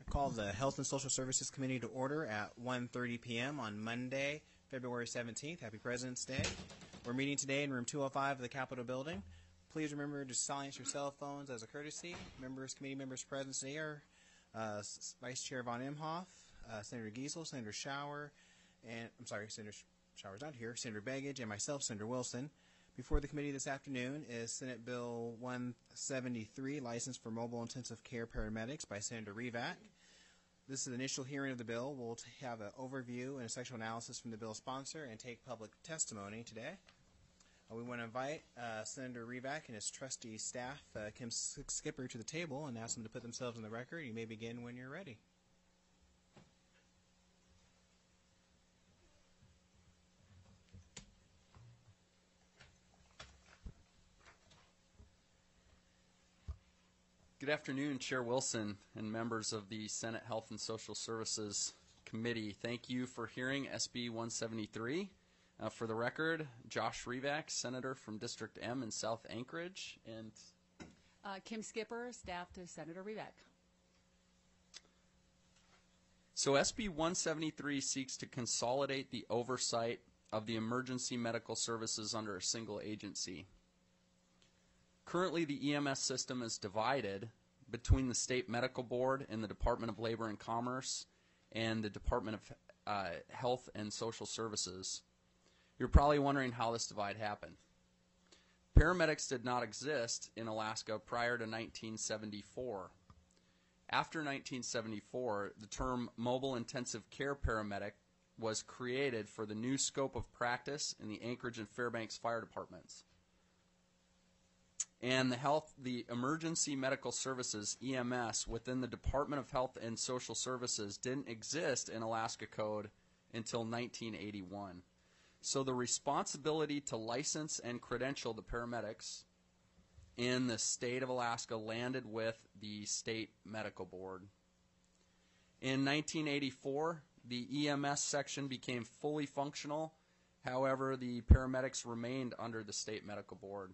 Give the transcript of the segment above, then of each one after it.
Call the Health and Social Services Committee to order at 1:30 p.m. on Monday, February 17th. Happy President's Day. We're meeting today in room 205 of the Capitol building. Please remember to silence your cell phones as a courtesy. Committee members present today are Vice Chair Von Imhoff, Senator Giesel, Senator Schauer, Senator Schauer's not here, Senator Begich, and myself, Senator Wilson. Before the committee this afternoon is Senate Bill 173, License for Mobile Intensive Care Paramedics by Senator Rivak. This is the initial hearing of the bill. We'll have an overview and a sectional analysis from the bill sponsor and take public testimony today. We want to invite Senator Rivak and his trusty staff, Kim Skipper, to the table and ask them to put themselves on the record. You may begin when you're ready. Good afternoon, Chair Wilson and members of the Senate Health and Social Services Committee. Thank you for hearing SB 173. For the record, Josh Rivak, Senator from District M in South Anchorage, and Kim Skipper, staff to Senator Rivak. So SB 173 seeks to consolidate the oversight of the emergency medical services under a single agency. Currently, the EMS system is divided between the State Medical Board and the Department of Labor and Commerce and the Department of Health and Social Services. You're probably wondering how this divide happened. Paramedics did not exist in Alaska prior to 1974. After 1974, the term Mobile Intensive Care Paramedic was created for the new scope of practice in the Anchorage and Fairbanks Fire Departments. And the Emergency Medical Services, EMS, within the Department of Health and Social Services didn't exist in Alaska Code until 1981. So the responsibility to license and credential the paramedics in the state of Alaska landed with the State Medical Board. In 1984, the EMS section became fully functional. However, the paramedics remained under the State Medical Board.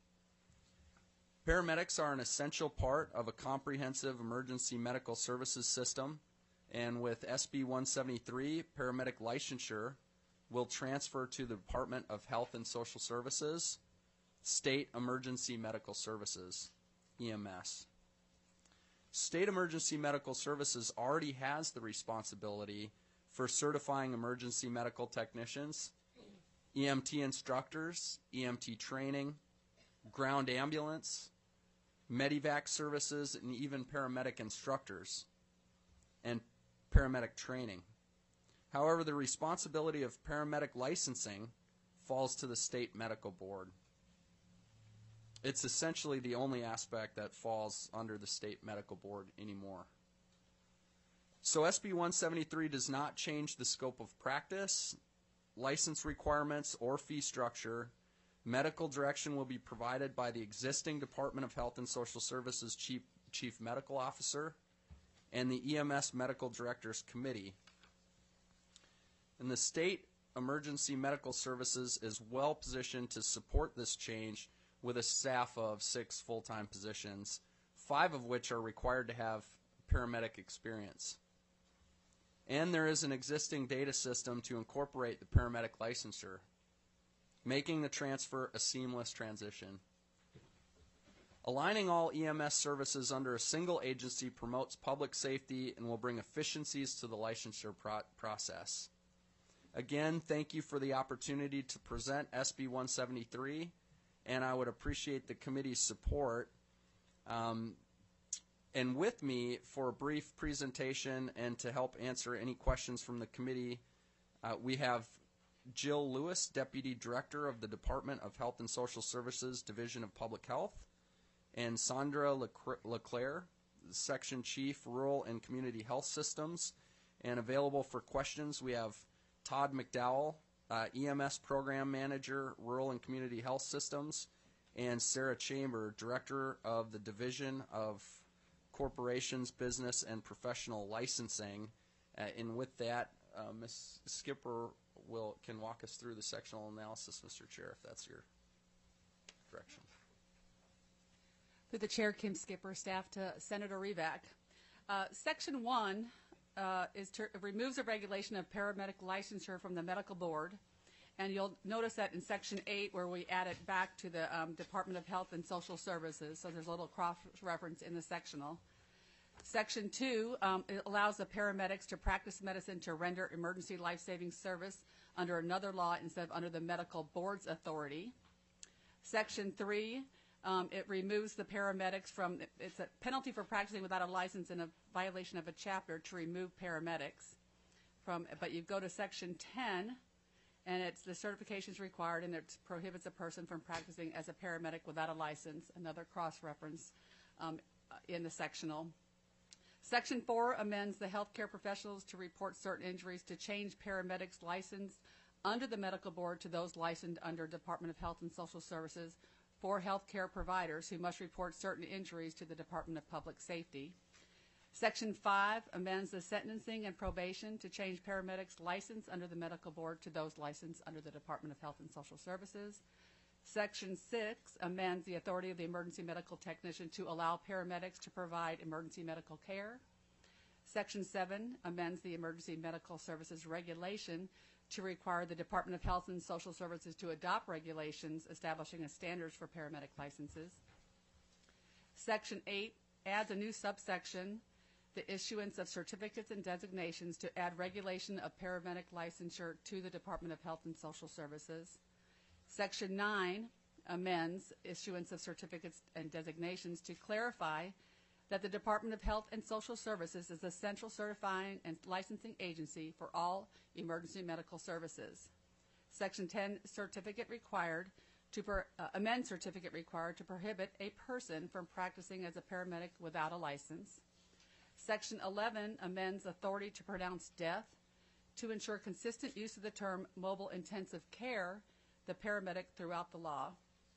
Paramedics are an essential part of a comprehensive emergency medical services system, and with SB 173, paramedic licensure will transfer to the Department of Health and Social Services, State Emergency Medical Services, EMS. State Emergency Medical Services already has the responsibility for certifying emergency medical technicians, EMT instructors, EMT training, ground ambulance, Medivac services, and even paramedic instructors and paramedic training. However, the responsibility of paramedic licensing falls to the State Medical Board. It's essentially the only aspect that falls under the State Medical Board anymore. So SB 173 does not change the scope of practice, license requirements, or fee structure. Medical direction will be provided by the existing Department of Health and Social Services Chief Medical Officer and the EMS Medical Directors Committee. And the State Emergency Medical Services is well positioned to support this change with a staff of 6 full-time positions, 5 of which are required to have paramedic experience. And there is an existing data system to incorporate the paramedic licensure, making the transfer a seamless transition. Aligning all EMS services under a single agency promotes public safety and will bring efficiencies to the licensure process. Again, thank you for the opportunity to present SB 173, and I would appreciate the committee's support. And with me for a brief presentation and to help answer any questions from the committee, we have Jill Lewis, Deputy Director of the Department of Health and Social Services, Division of Public Health, and Sandra LeClaire, Section Chief, Rural and Community Health Systems. And available for questions, we have Todd McDowell, EMS Program Manager, Rural and Community Health Systems, and Sarah Chamber, Director of the Division of Corporations, Business, and Professional Licensing. And with that, Ms. Skipper can walk us through the sectional analysis, Mr. Chair, if that's your direction. Through the Chair, Kim Skipper, staff to Senator Rivak. Section 1 removes a regulation of paramedic licensure from the medical board. And you'll notice that in Section 8 where we add it back to the Department of Health and Social Services. So there's a little cross-reference in the sectional. Section 2 it allows the paramedics to practice medicine to render emergency life-saving service under another law instead of under the medical board's authority. Section 3, it removes the paramedics from, it's a penalty for practicing without a license in a violation of a chapter to remove paramedics from, but you go to Section 10, and it's the certifications required, and it prohibits a person from practicing as a paramedic without a license, another cross-reference in the sectional. Section 4 amends the healthcare professionals to report certain injuries to change paramedics licensed under the medical board to those licensed under Department of Health and Social Services for healthcare providers who must report certain injuries to the Department of Public Safety. Section 5 amends the sentencing and probation to change paramedics licensed under the medical board to those licensed under the Department of Health and Social Services. Section 6 amends the authority of the emergency medical technician to allow paramedics to provide emergency medical care. Section 7 amends the emergency medical services regulation to require the Department of Health and Social Services to adopt regulations establishing standards for paramedic licenses. Section 8 adds a new subsection, the issuance of certificates and designations, to add regulation of paramedic licensure to the Department of Health and Social Services. Section 9 amends issuance of certificates and designations to clarify that the Department of Health and Social Services is the central certifying and licensing agency for all emergency medical services. Section 10 certificate required to amend certificate required to prohibit a person from practicing as a paramedic without a license. Section 11 amends authority to pronounce death to ensure consistent use of the term mobile intensive care, the paramedic, throughout the law.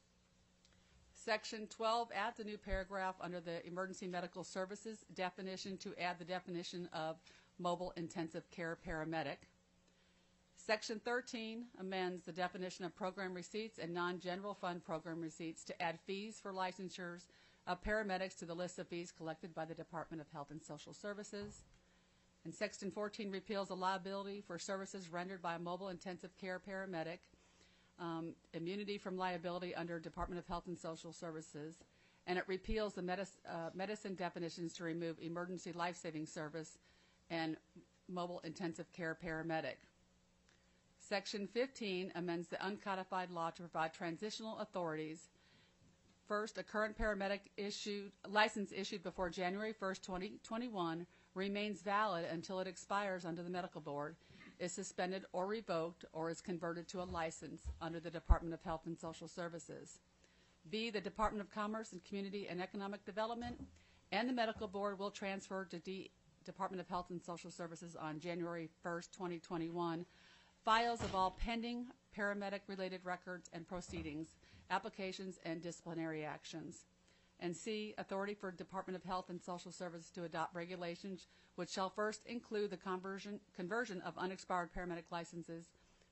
Section 12 adds a new paragraph under the emergency medical services definition to add the definition of mobile intensive care paramedic. Section 13 amends the definition of program receipts and non-general fund program receipts to add fees for licensures of paramedics to the list of fees collected by the Department of Health and Social Services. And Section 14 repeals the liability for services rendered by a mobile intensive care paramedic, immunity from liability under Department of Health and Social Services, and it repeals the medicine definitions to remove emergency life-saving service and mobile intensive care paramedic. Section 15 amends the uncodified law to provide transitional authorities. First, a current paramedic license issued before January 1st, 2021 remains valid until it expires under the medical board, is suspended or revoked, or is converted to a license under the Department of Health and Social Services. B, the Department of Commerce and Community and Economic Development and the medical board will transfer to Department of Health and Social Services on January 1st, 2021, files of all pending paramedic-related records and proceedings, applications, and disciplinary actions. And C, authority for Department of Health and Social Services to adopt regulations which shall first include the conversion of unexpired paramedic licenses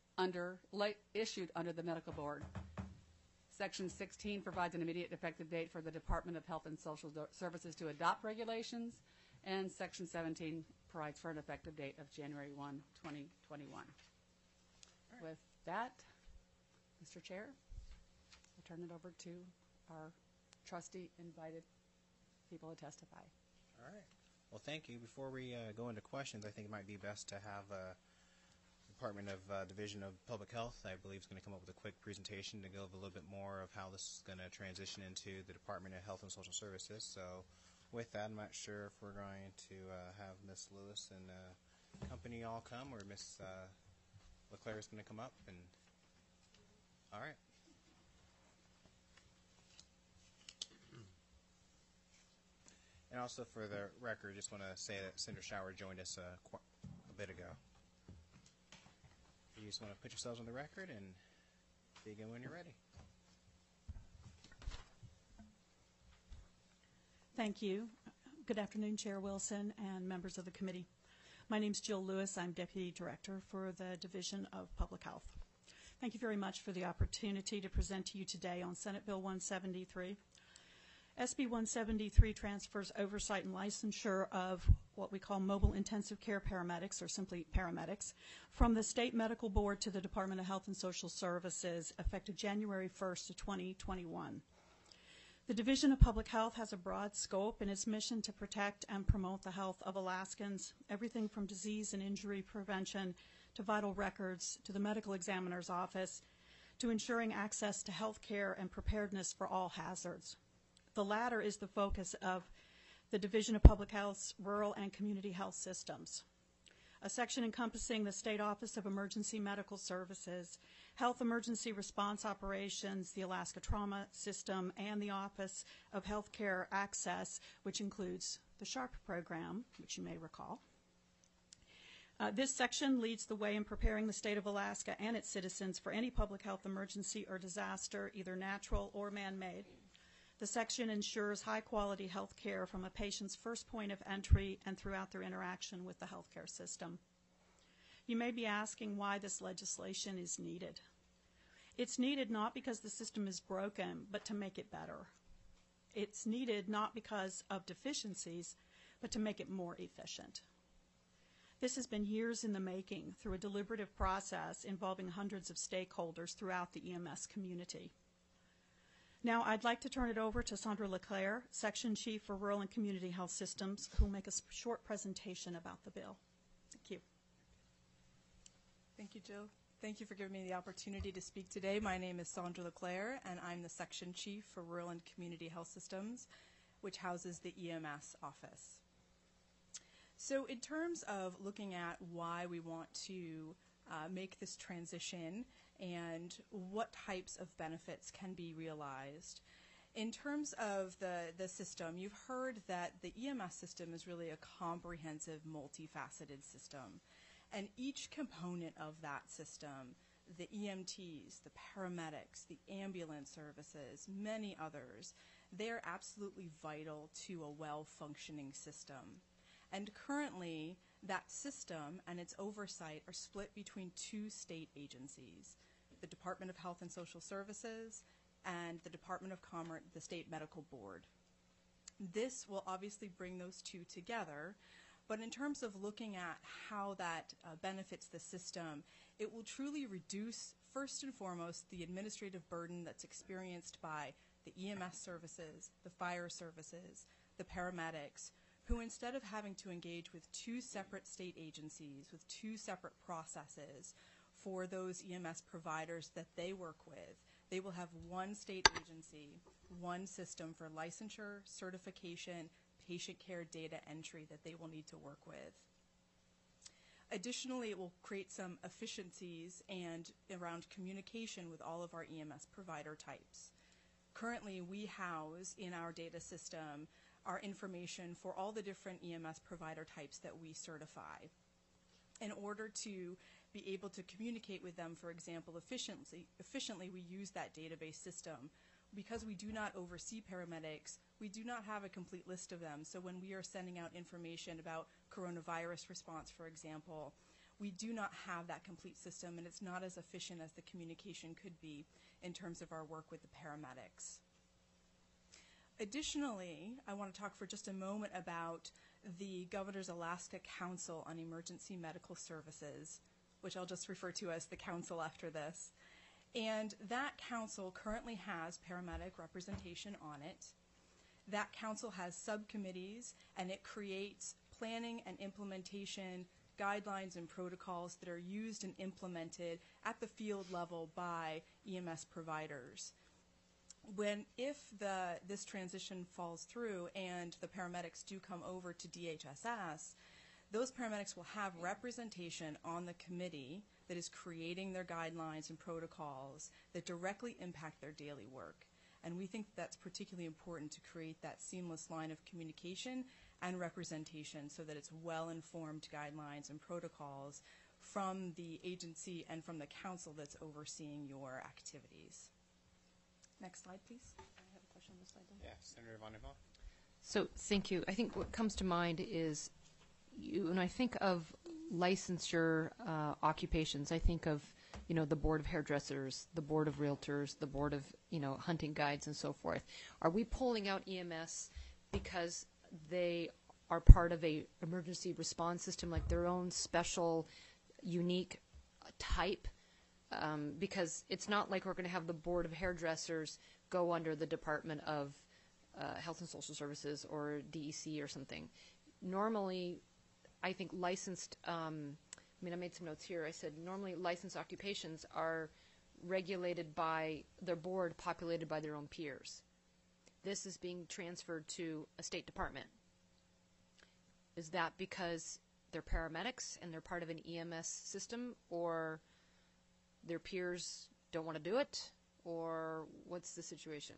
issued under the medical board. Section 16 provides an immediate effective date for the Department of Health and Social Services to adopt regulations, and Section 17 provides for an effective date of January 1, 2021. With that, Mr. Chair, I'll turn it over to our trustee invited people to testify. All right. Well, thank you. Before we go into questions, I think it might be best to have Department of Division of Public Health, I believe, is going to come up with a quick presentation to go over a little bit more of how this is going to transition into the Department of Health and Social Services. So with that, I'm not sure if we're going to have Ms. Lewis and company all come, or Ms. LeClaire is going to come up. And all right. And also for the record, just want to say that Senator Schauer joined us a bit ago. You just want to put yourselves on the record and begin when you're ready. Thank you. Good afternoon, Chair Wilson and members of the committee. My name is Jill Lewis. I'm Deputy Director for the Division of Public Health. Thank you very much for the opportunity to present to you today on Senate Bill 173. SB 173 transfers oversight and licensure of what we call mobile intensive care paramedics, or simply paramedics, from the State Medical Board to the Department of Health and Social Services effective January 1st of 2021. The Division of Public Health has a broad scope in its mission to protect and promote the health of Alaskans, everything from disease and injury prevention to vital records to the medical examiner's office to ensuring access to health care and preparedness for all hazards. The latter is the focus of the Division of Public Health's Rural and Community Health Systems, a section encompassing the State Office of Emergency Medical Services, Health Emergency Response Operations, the Alaska Trauma System, and the Office of Healthcare Access, which includes the SHARP program, which you may recall. This section leads the way in preparing the state of Alaska and its citizens for any public health emergency or disaster, either natural or man-made. The section ensures high-quality health care from a patient's first point of entry and throughout their interaction with the healthcare system. You may be asking why this legislation is needed. It's needed not because the system is broken, but to make it better. It's needed not because of deficiencies, but to make it more efficient. This has been years in the making through a deliberative process involving hundreds of stakeholders throughout the EMS community. Now, I'd like to turn it over to Sandra LeClaire, Section Chief for Rural and Community Health Systems, who will make a short presentation about the bill. Thank you. Thank you, Jill. Thank you for giving me the opportunity to speak today. My name is Sandra LeClaire, and I'm the Section Chief for Rural and Community Health Systems, which houses the EMS office. So in terms of looking at why we want to make this transition and what types of benefits can be realized, in terms of the system, you've heard that the EMS system is really a comprehensive, multifaceted system. And each component of that system, the EMTs, the paramedics, the ambulance services, many others, they're absolutely vital to a well-functioning system. And currently, that system and its oversight are split between two state agencies, the Department of Health and Social Services and the Department of Commerce, the State Medical Board. This will obviously bring those two together, but in terms of looking at how that benefits the system, it will truly reduce, first and foremost, the administrative burden that's experienced by the EMS services, the fire services, the paramedics, who instead of having to engage with two separate state agencies, with two separate processes for those EMS providers that they work with, they will have one state agency, one system for licensure, certification, patient care data entry that they will need to work with. Additionally, it will create some efficiencies and around communication with all of our EMS provider types. Currently, we house in our data system our information for all the different EMS provider types that we certify. In order to be able to communicate with them, for example, efficiently, we use that database system. Because we do not oversee paramedics, we do not have a complete list of them. So when we are sending out information about coronavirus response, for example, we do not have that complete system, and it's not as efficient as the communication could be in terms of our work with the paramedics. Additionally, I want to talk for just a moment about the Governor's Alaska Council on Emergency Medical Services, which I'll just refer to as the council after this. And that council currently has paramedic representation on it. That council has subcommittees, and it creates planning and implementation guidelines and protocols that are used and implemented at the field level by EMS providers. If this transition falls through and the paramedics do come over to DHSS, those paramedics will have representation on the committee that is creating their guidelines and protocols that directly impact their daily work. And we think that's particularly important to create that seamless line of communication and representation so that it's well-informed guidelines and protocols from the agency and from the council that's overseeing your activities. Next slide, please. I have a question on this slide. Yeah, Senator Von Heuvel. So, thank you. I think what comes to mind is, when I think of licensure occupations, I think of, the board of hairdressers, the board of realtors, the board of, hunting guides and so forth. Are we pulling out EMS because they are part of a emergency response system, like their own special, unique type? Because it's not like we're going to have the board of hairdressers go under the Department of Health and Social Services or DEC or something. Normally, I think licensed, I made some notes here. I said normally licensed occupations are regulated by their board, populated by their own peers. This is being transferred to a state department. Is that because they're paramedics and they're part of an EMS system, or their peers don't want to do it, or what's the situation?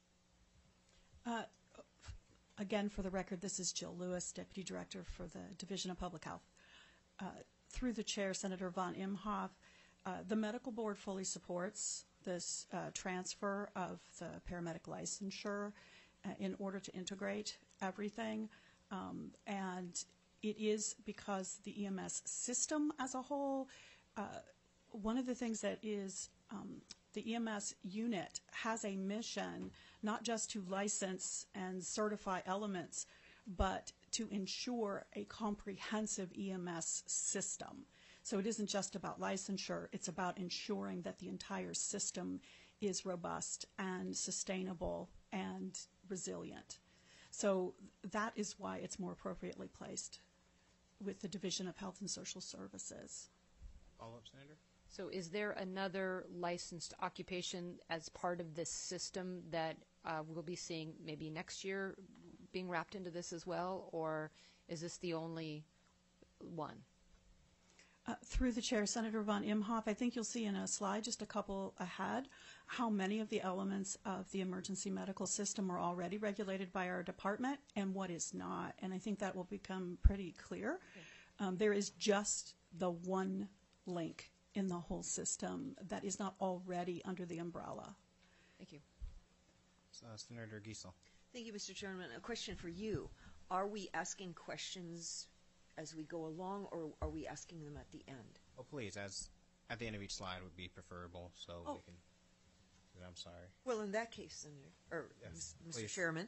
Again, for the record, this is Jill Lewis, Deputy Director for the Division of Public Health. Through the Chair, Senator Von Imhoff, the Medical Board fully supports this transfer of the paramedic licensure in order to integrate everything. And it is because the EMS system as a whole, one of the things that is the EMS unit has a mission not just to license and certify elements, but to ensure a comprehensive EMS system. So it isn't just about licensure, it's about ensuring that the entire system is robust and sustainable and resilient. So that is why it's more appropriately placed with the Division of Health and Social Services. Follow-up, Senator? So is there another licensed occupation as part of this system that we'll be seeing maybe next year being wrapped into this as well, or is this the only one? Through the Chair, Senator Von Imhoff, I think you'll see in a slide just a couple ahead how many of the elements of the emergency medical system are already regulated by our department and what is not. And I think that will become pretty clear. Okay. There is just the one link in the whole system that is not already under the umbrella. Thank you. Senator Giesel. Thank you, Mr. Chairman. A question for you. Are we asking questions as we go along, or are we asking them at the end? Oh, please, at the end of each slide would be preferable, so we can. I'm sorry. Well, in that case, Senator, or yes, Mr. please. Chairman,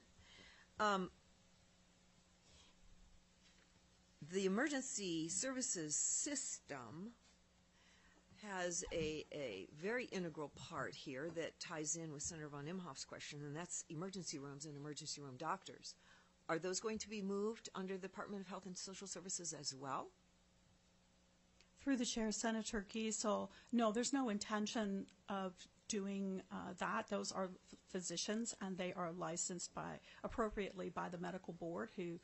the emergency services system has a very integral part here that ties in with Senator Von Imhoff's question, and that's emergency rooms and emergency room doctors. Are those going to be moved under the Department of Health and Social Services as well? Through the Chair, Senator Giesel, no, there's no intention of doing that. Those are physicians, and they are licensed appropriately by the medical board, who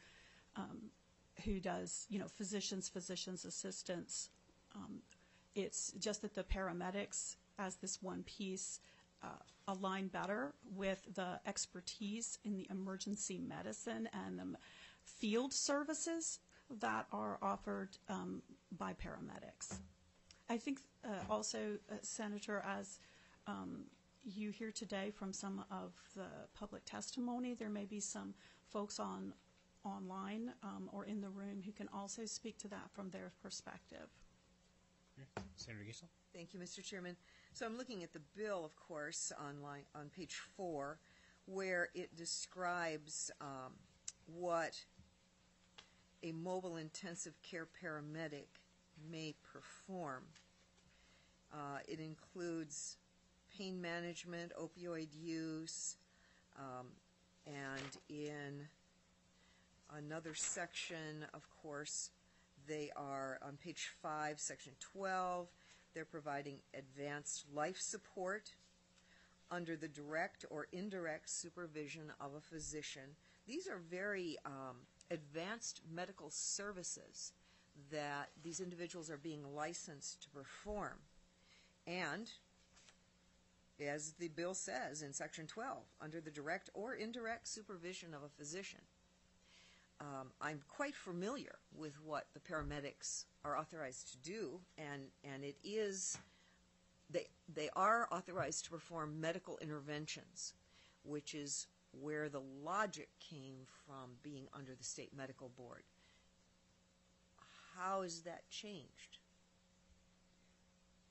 does, physicians assistants. It's just that the paramedics, as this one piece, align better with the expertise in the emergency medicine and the field services that are offered by paramedics. I think also, Senator, as you hear today from some of the public testimony, there may be some folks online or in the room who can also speak to that from their perspective. Senator Giesel. Thank you, Mr. Chairman. So I'm looking at the bill, of course, on page 4, where it describes what a mobile intensive care paramedic may perform. It includes pain management, opioid use, and in another section, of course, they are on page 5, section 12. They're providing advanced life support under the direct or indirect supervision of a physician. These are very advanced medical services that these individuals are being licensed to perform. And, as the bill says in section 12, under the direct or indirect supervision of a physician. I'm quite familiar with what the paramedics are authorized to do, and it is, they are authorized to perform medical interventions, which is where the logic came from being under the state medical board. How has that changed? The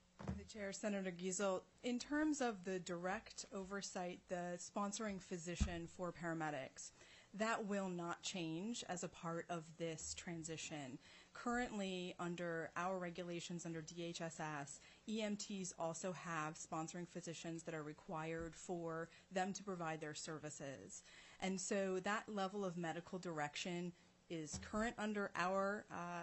Chair, Senator Giesel, in terms of the direct oversight, the sponsoring physician for paramedics, that will not change as a part of this transition. Currently, under our regulations under DHSS, EMTs also have sponsoring physicians that are required for them to provide their services. And so that level of medical direction is current under our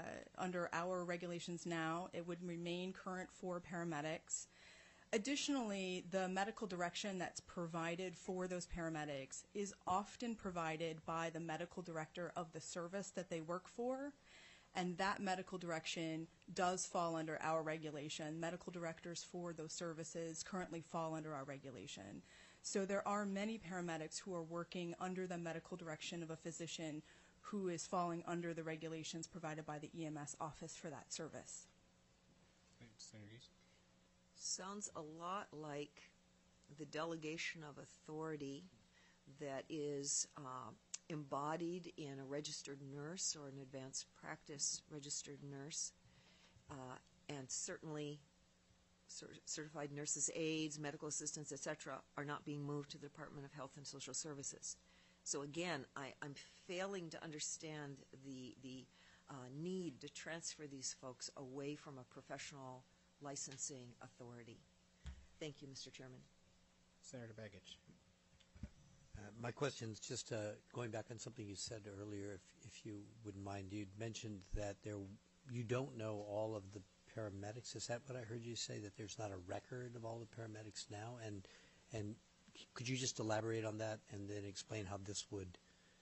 regulations now. It would remain current for paramedics. Additionally, the medical direction that's provided for those paramedics is often provided by the medical director of the service that they work for, and that medical direction does fall under our regulation. Medical directors for those services currently fall under our regulation. So there are many paramedics who are working under the medical direction of a physician who is falling under the regulations provided by the EMS office for that service. Senator Gies? Sounds a lot like the delegation of authority that is embodied in a registered nurse or an advanced practice registered nurse, and certainly certified nurses' aides, medical assistants, etc., are not being moved to the Department of Health and Social Services. So again, I'm failing to understand the need to transfer these folks away from a professional licensing authority. Thank you, Mr. Chairman. Senator Begich. My question is just going back on something you said earlier, if you wouldn't mind. You'd mentioned that you don't know all of the paramedics. Is that what I heard you say, that there's not a record of all the paramedics now? And could you just elaborate on that and then explain how this would,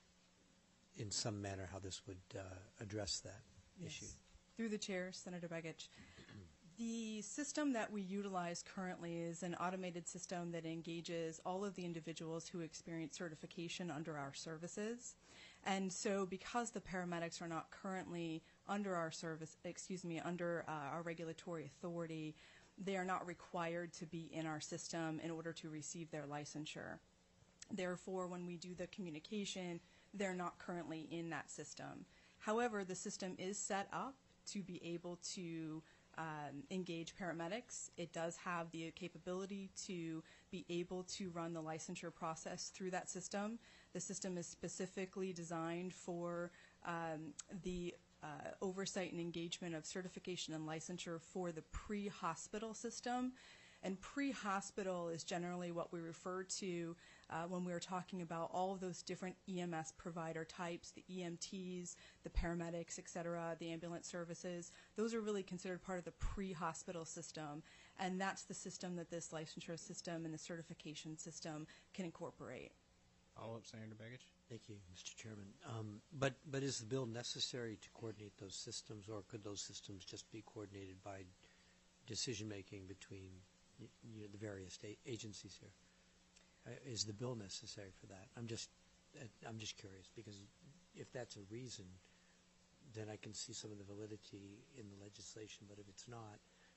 in some manner, how this would address that issue? Through the chair, Senator Begich. The system that we utilize currently is an automated system that engages all of the individuals who experience certification under our services. And so because the paramedics are not currently under our under our regulatory authority, they are not required to be in our system in order to receive their licensure. Therefore, when we do the communication, they're not currently in that system. However, the system is set up to be able to engage paramedics. It does have the capability to be able to run the licensure process through that system. The system is specifically designed for the oversight and engagement of certification and licensure for the pre-hospital system. And pre-hospital is generally what we refer to when we're talking about all of those different EMS provider types, the EMTs, the paramedics, et cetera, the ambulance services. Those are really considered part of the pre-hospital system. And that's the system that this licensure system and the certification system can incorporate. Follow-up, Senator Begich. Thank you, Mr. Chairman. But is the bill necessary to coordinate those systems, or could those systems just be coordinated by decision-making between the various agencies here? Is the bill necessary for that? I'm just curious, because if that's a reason, then I can see some of the validity in the legislation. But if it's not,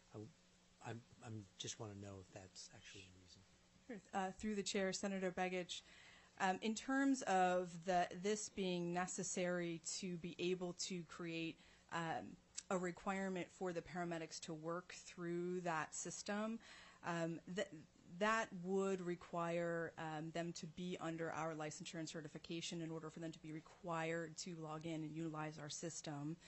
I just want to know if that's actually a reason. Through the chair, Senator Begich, in terms of this being necessary to be able to create a requirement for the paramedics to work through that system, that would require them to be under our licensure and certification in order for them to be required to log in and utilize our system.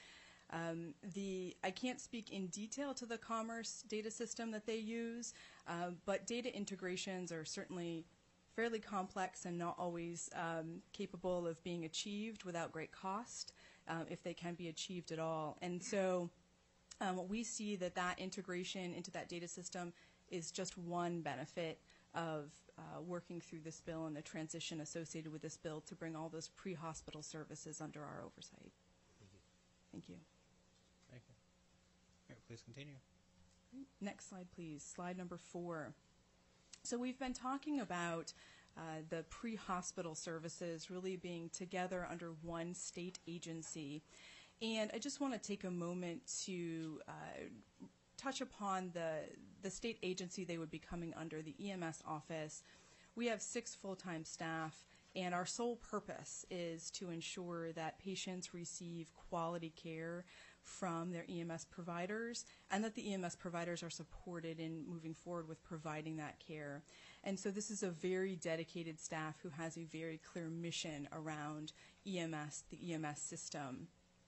I can't speak in detail to the Commerce data system that they use, but data integrations are certainly fairly complex and not always capable of being achieved without great cost, if they can be achieved at all. And so we see that integration into that data system is just one benefit of working through this bill and the transition associated with this bill to bring all those pre-hospital services under our oversight. Thank you. Thank you. All right, please continue. Next slide, please. Slide number 4. So we've been talking about the pre-hospital services really being together under one state agency. And I just want to take a moment to touch upon the state agency they would be coming under, the EMS office. We have 6 full-time staff, and our sole purpose is to ensure that patients receive quality care from their EMS providers, and that the EMS providers are supported in moving forward with providing that care. And so this is a very dedicated staff who has a very clear mission around EMS, the EMS system.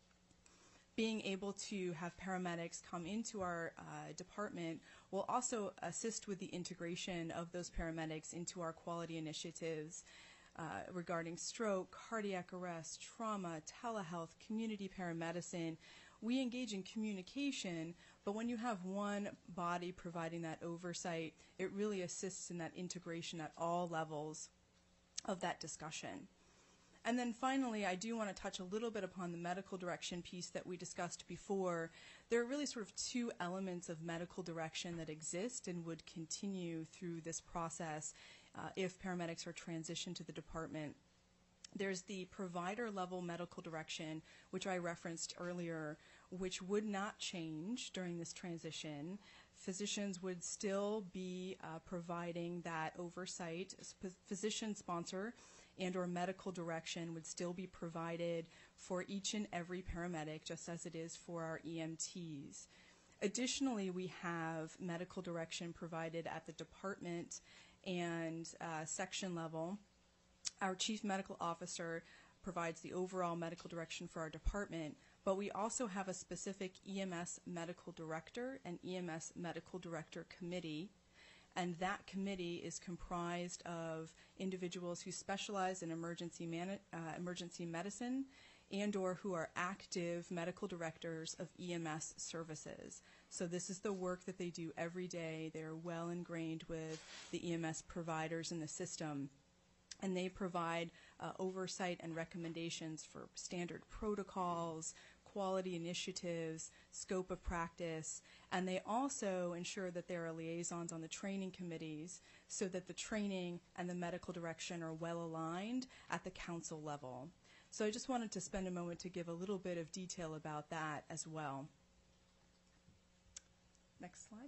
Being able to have paramedics come into our department will also assist with the integration of those paramedics into our quality initiatives regarding stroke, cardiac arrest, trauma, telehealth, community paramedicine. We engage in communication, but when you have one body providing that oversight, it really assists in that integration at all levels of that discussion. And then finally, I do want to touch a little bit upon the medical direction piece that we discussed before. There are really sort of two elements of medical direction that exist and would continue through this process if paramedics are transitioned to the department. There's the provider level medical direction, which I referenced earlier, which would not change during this transition. Physicians would still be providing that oversight. Physician sponsor and or medical direction would still be provided for each and every paramedic, just as it is for our EMTs. Additionally, we have medical direction provided at the department and section level. Our chief medical officer provides the overall medical direction for our department, but we also have a specific EMS medical director and EMS medical director committee, and that committee is comprised of individuals who specialize in emergency medicine and or who are active medical directors of EMS services. So this is the work that they do every day. They're well ingrained with the EMS providers in the system, and they provide oversight and recommendations for standard protocols, quality initiatives, scope of practice, and they also ensure that there are liaisons on the training committees so that the training and the medical direction are well aligned at the council level. So I just wanted to spend a moment to give a little bit of detail about that as well. Next slide.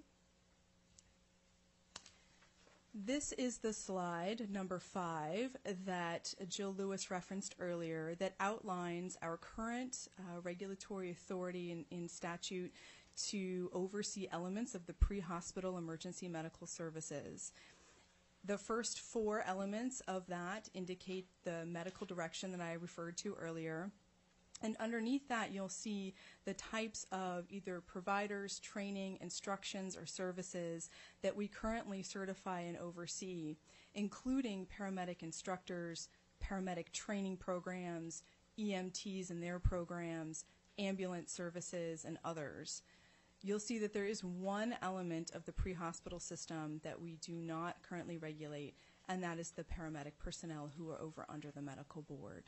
This is the slide, number 5, that Jill Lewis referenced earlier, that outlines our current regulatory authority in statute to oversee elements of the pre-hospital emergency medical services. The first 4 elements of that indicate the medical direction that I referred to earlier. And underneath that, you'll see the types of either providers, training, instructions, or services that we currently certify and oversee, including paramedic instructors, paramedic training programs, EMTs and their programs, ambulance services, and others. You'll see that there is one element of the pre-hospital system that we do not currently regulate, and that is the paramedic personnel who are over under the medical board.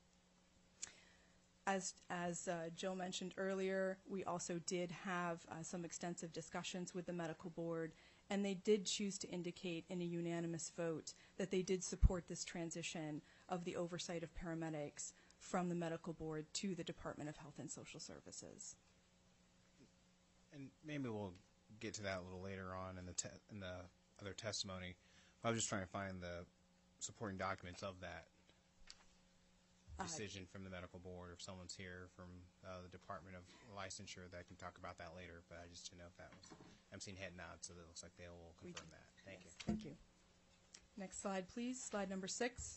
As Jill mentioned earlier, we also did have some extensive discussions with the medical board, and they did choose to indicate in a unanimous vote that they did support this transition of the oversight of paramedics from the medical board to the Department of Health and Social Services. And maybe we'll get to that a little later on in the other testimony. I was just trying to find the supporting documents of that decision from the medical board. If someone's here from the Department of Licensure, that can talk about that later. But I just didn't know if that was. I'm seeing head nods, so it looks like they will confirm that. Thank you. Thank you. Next slide, please. Slide number 6.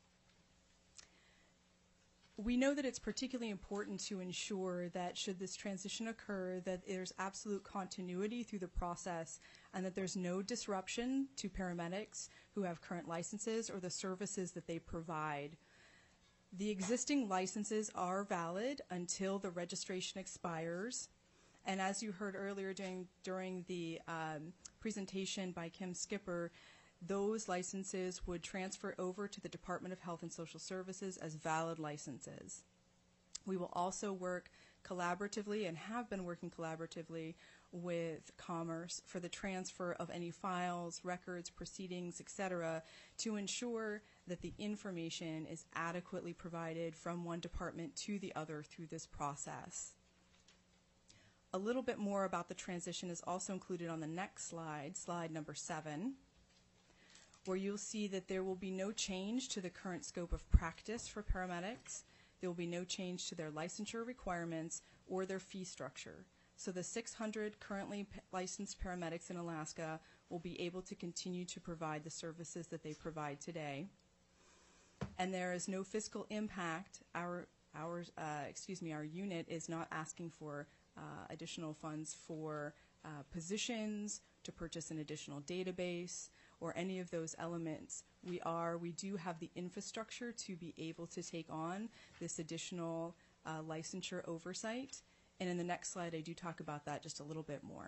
We know that it's particularly important to ensure that should this transition occur, that there's absolute continuity through the process and that there's no disruption to paramedics who have current licenses or the services that they provide. The existing licenses are valid until the registration expires. And as you heard earlier during the presentation by Kim Skipper, those licenses would transfer over to the Department of Health and Social Services as valid licenses. We will also work collaboratively and have been working collaboratively with Commerce for the transfer of any files, records, proceedings, etc., to ensure that the information is adequately provided from one department to the other through this process. A little bit more about the transition is also included on the next slide, slide number 7, where you'll see that there will be no change to the current scope of practice for paramedics. There will be no change to their licensure requirements or their fee structure. So the 600 currently licensed paramedics in Alaska will be able to continue to provide the services that they provide today. And there is no fiscal impact. Our unit is not asking for additional funds for positions, to purchase an additional database, or any of those elements. We do have the infrastructure to be able to take on this additional licensure oversight. And in the next slide, I do talk about that just a little bit more.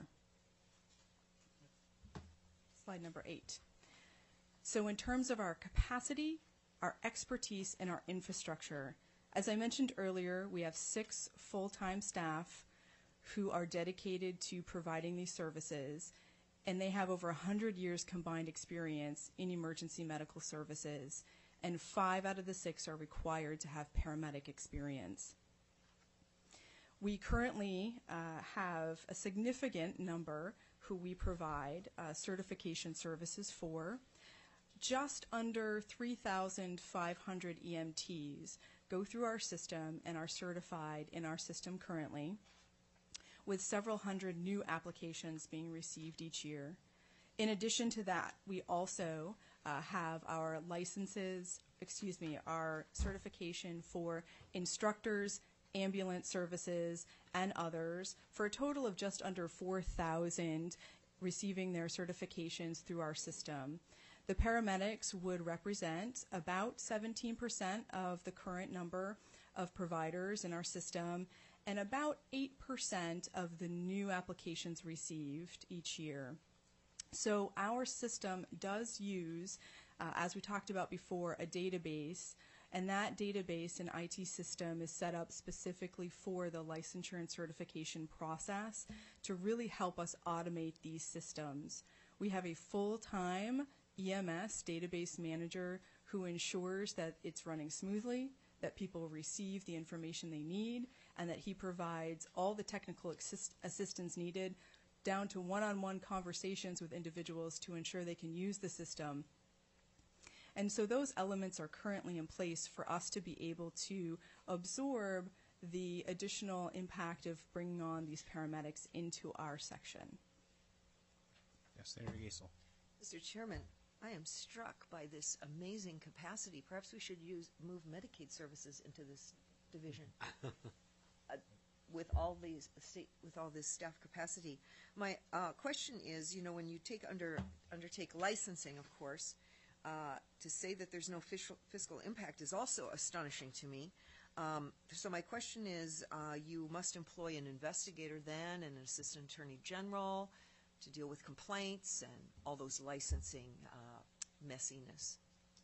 Slide number 8. So in terms of our capacity, our expertise, and our infrastructure, as I mentioned earlier, we have 6 full-time staff who are dedicated to providing these services, and they have over 100 years combined experience in emergency medical services, and 5 out of the 6 are required to have paramedic experience. We currently have a significant number who we provide certification services for. Just under 3,500 EMTs go through our system and are certified in our system currently, with several hundred new applications being received each year. In addition to that, we also have our our certification for instructors, ambulance services, and others, for a total of just under 4,000 receiving their certifications through our system. The paramedics would represent about 17% of the current number of providers in our system, and about 8% of the new applications received each year. So our system does use, as we talked about before, a database, and that database and IT system is set up specifically for the licensure and certification process to really help us automate these systems. We have a full-time EMS database manager who ensures that it's running smoothly, that people receive the information they need, and that he provides all the technical assistance needed, down to one-on-one conversations with individuals to ensure they can use the system. And so those elements are currently in place for us to be able to absorb the additional impact of bringing on these paramedics into our section. Yes, Senator Giesel. Mr. Chairman, I am struck by this amazing capacity. Perhaps we should move Medicaid services into this division. With all this staff capacity, my question is, when you undertake licensing, of course, to say that there's no fiscal impact is also astonishing to me. So my question is, you must employ an investigator then and an assistant attorney general to deal with complaints and all those licensing messiness.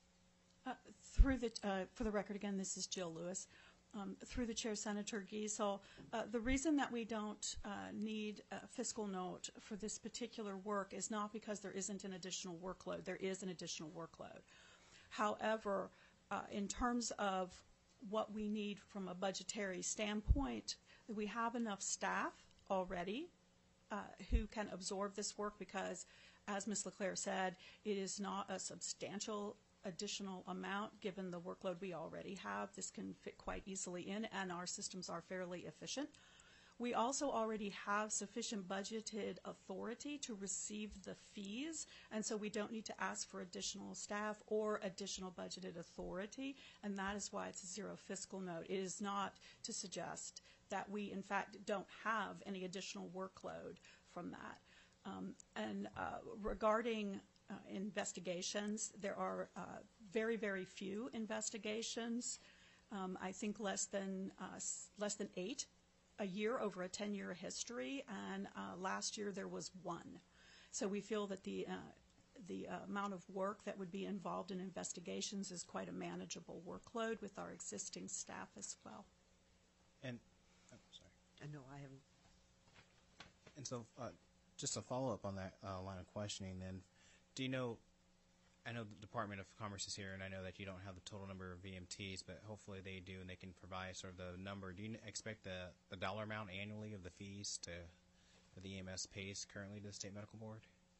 For the record, again, this is Jill Lewis. Through the chair, Senator Giesel, the reason that we don't need a fiscal note for this particular work is not because there isn't an additional workload. There is an additional workload. However, in terms of what we need from a budgetary standpoint, we have enough staff already who can absorb this work because, as Ms. LeClaire said, it is not a substantial additional amount given the workload we already have. This can fit quite easily in, and our systems are fairly efficient. We also already have sufficient budgeted authority to receive the fees, and so we don't need to ask for additional staff or additional budgeted authority, and that is why it's a zero fiscal note. It is not to suggest that we, in fact, don't have any additional workload from that. Regarding investigations, there are very, very few investigations. I think less than 8 a year over a 10-year history, and last year there was 1. So we feel that the amount of work that would be involved in investigations is quite a manageable workload with our existing staff as well. And No, I haven't. And so, just a follow-up on that line of questioning then, do you know, I know the Department of Commerce is here, and I know that you don't have the total number of VMTs, but hopefully they do, and they can provide sort of the number. Do you expect the dollar amount annually of the fees that the EMS pays currently to the State Medical Board?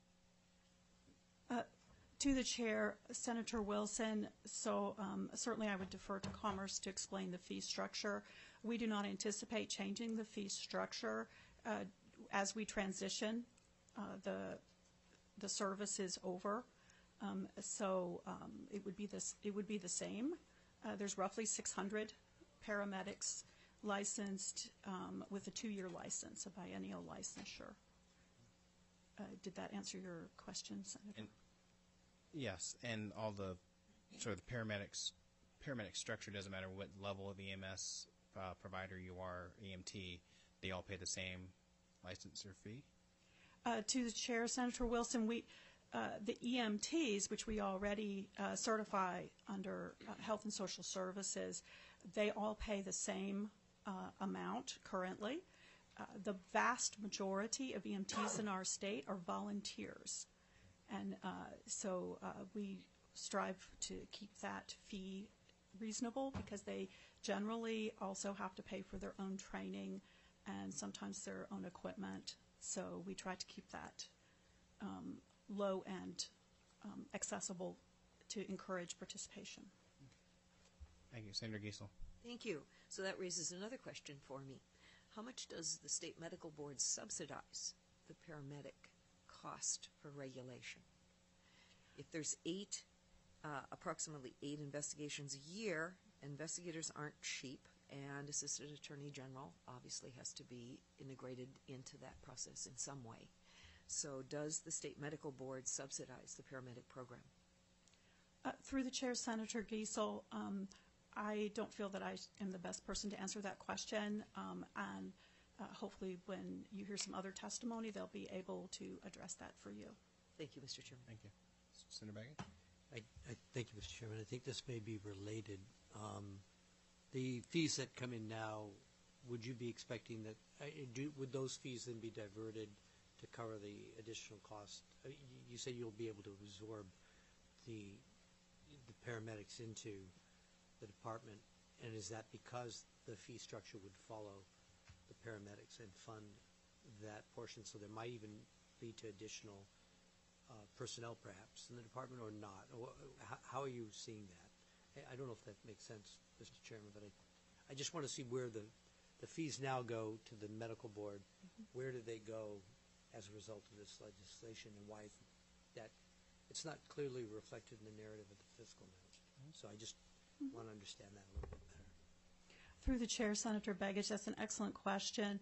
To the chair, Senator Wilson, so certainly I would defer to Commerce to explain the fee structure. We do not anticipate changing the fee structure as we transition the services over. It would be the same. There's roughly 600 paramedics licensed with a 2-year license, a biennial licensure. Did that answer your question, Senator? Yes, and all the sort of the paramedic structure doesn't matter what level of EMS provider you are, EMT, they all pay the same licensure fee? To the chair, Senator Wilson, the EMTs, which we already certify under Health and Social Services, they all pay the same amount currently. The vast majority of EMTs in our state are volunteers, and so we strive to keep that fee reasonable because they generally also have to pay for their own training and sometimes their own equipment. So we try to keep that low and accessible to encourage participation. Thank you. Senator Giesel. Thank you. So that raises another question for me. How much does the state medical board subsidize the paramedic cost for regulation? If there's approximately 8 investigations a year, investigators aren't cheap, and Assistant Attorney General obviously has to be integrated into that process in some way. So does the state medical board subsidize the paramedic program? Through the chair, Senator Giesel, I don't feel that I am the best person to answer that question, and hopefully when you hear some other testimony, they'll be able to address that for you. Thank you, Mr. Chairman. Thank you. Senator Baggett? I thank you, Mr. Chairman. I think this may be related. The fees that come in now, would you be expecting that, would those fees then be diverted to cover the additional cost? You say you'll be able to absorb the paramedics into the department, and is that because the fee structure would follow the paramedics and fund that portion, so there might even lead to additional personnel perhaps in the department or not? How are you seeing that? I don't know if that makes sense, Mr. Chairman, but I just want to see where the fees now go to the medical board. Where do they go as a result of this legislation, and why that it's not clearly reflected in the narrative of the fiscal notes? So I just want to understand that a little bit better. Through the chair, Senator Begich, that's an excellent question.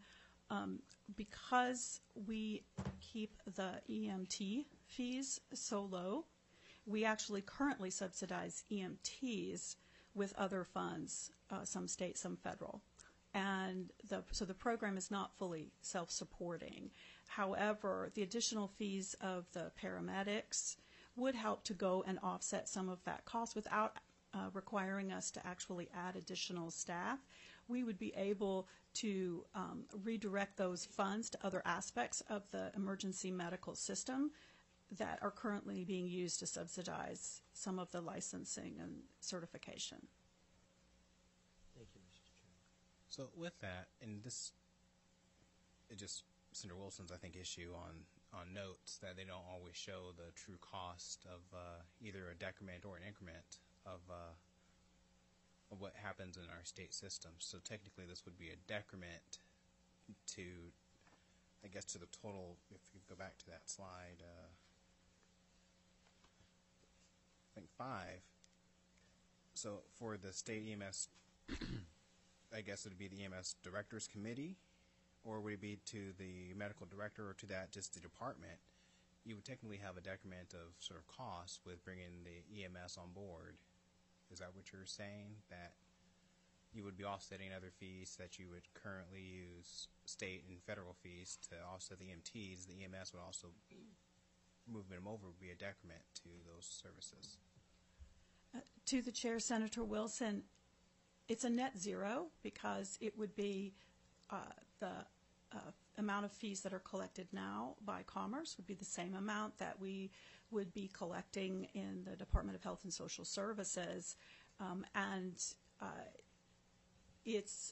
Because we keep the EMT fees so low, we actually currently subsidize EMTs with other funds, some state, some federal. And so the program is not fully self-supporting. However, the additional fees of the paramedics would help to go and offset some of that cost without requiring us to actually add additional staff. We would be able to redirect those funds to other aspects of the emergency medical system that are currently being used to subsidize some of the licensing and certification. Thank you, Mr. Chairman. So with that, and this is just Senator Wilson's, I think, issue on notes that they don't always show the true cost of either a decrement or an increment of what happens in our state system. So technically this would be a decrement to, I guess, to the total, if you go back to that slide, I think 5. So for the state EMS, I guess it would be the EMS Directors Committee, or would it be to the medical director, or to that just the department? You would technically have a decrement of sort of cost with bringing the EMS on board. Is that what you're saying? That you would be offsetting other fees that you would currently use, state and federal fees, to offset the EMTs. The EMS would also, moving them over would be a decrement to those services. To the chair, Senator Wilson, it's a net zero because it would be the amount of fees that are collected now by Commerce would be the same amount that we would be collecting in the Department of Health and Social Services, and it's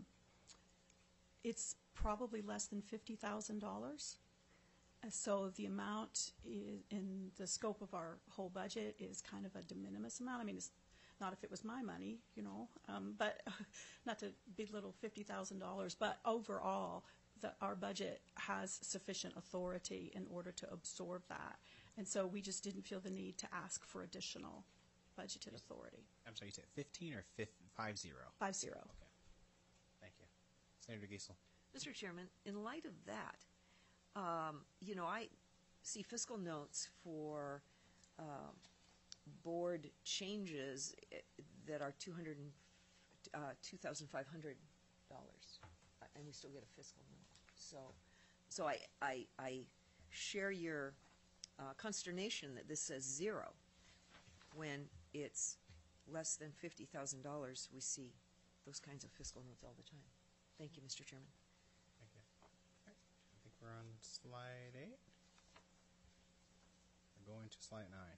probably less than $50,000. So the amount in the scope of our whole budget is kind of a de minimis amount. I mean, it's Not if it was my money, but not to belittle $50,000. But overall, our budget has sufficient authority in order to absorb that. And so we just didn't feel the need to ask for additional budgeted authority. I'm sorry, you said 15 or 50? 5-0. Okay. Thank you. Senator Giesel. Mr. Chairman, in light of that, I see fiscal notes for board changes that are $2,500, and we still get a fiscal note. So I share your consternation that this says 0 when it's less than $50,000. We see those kinds of fiscal notes all the time. Thank you, Mr. Chairman. Thank you. All right. I think we're on slide 8. We're going to slide 9.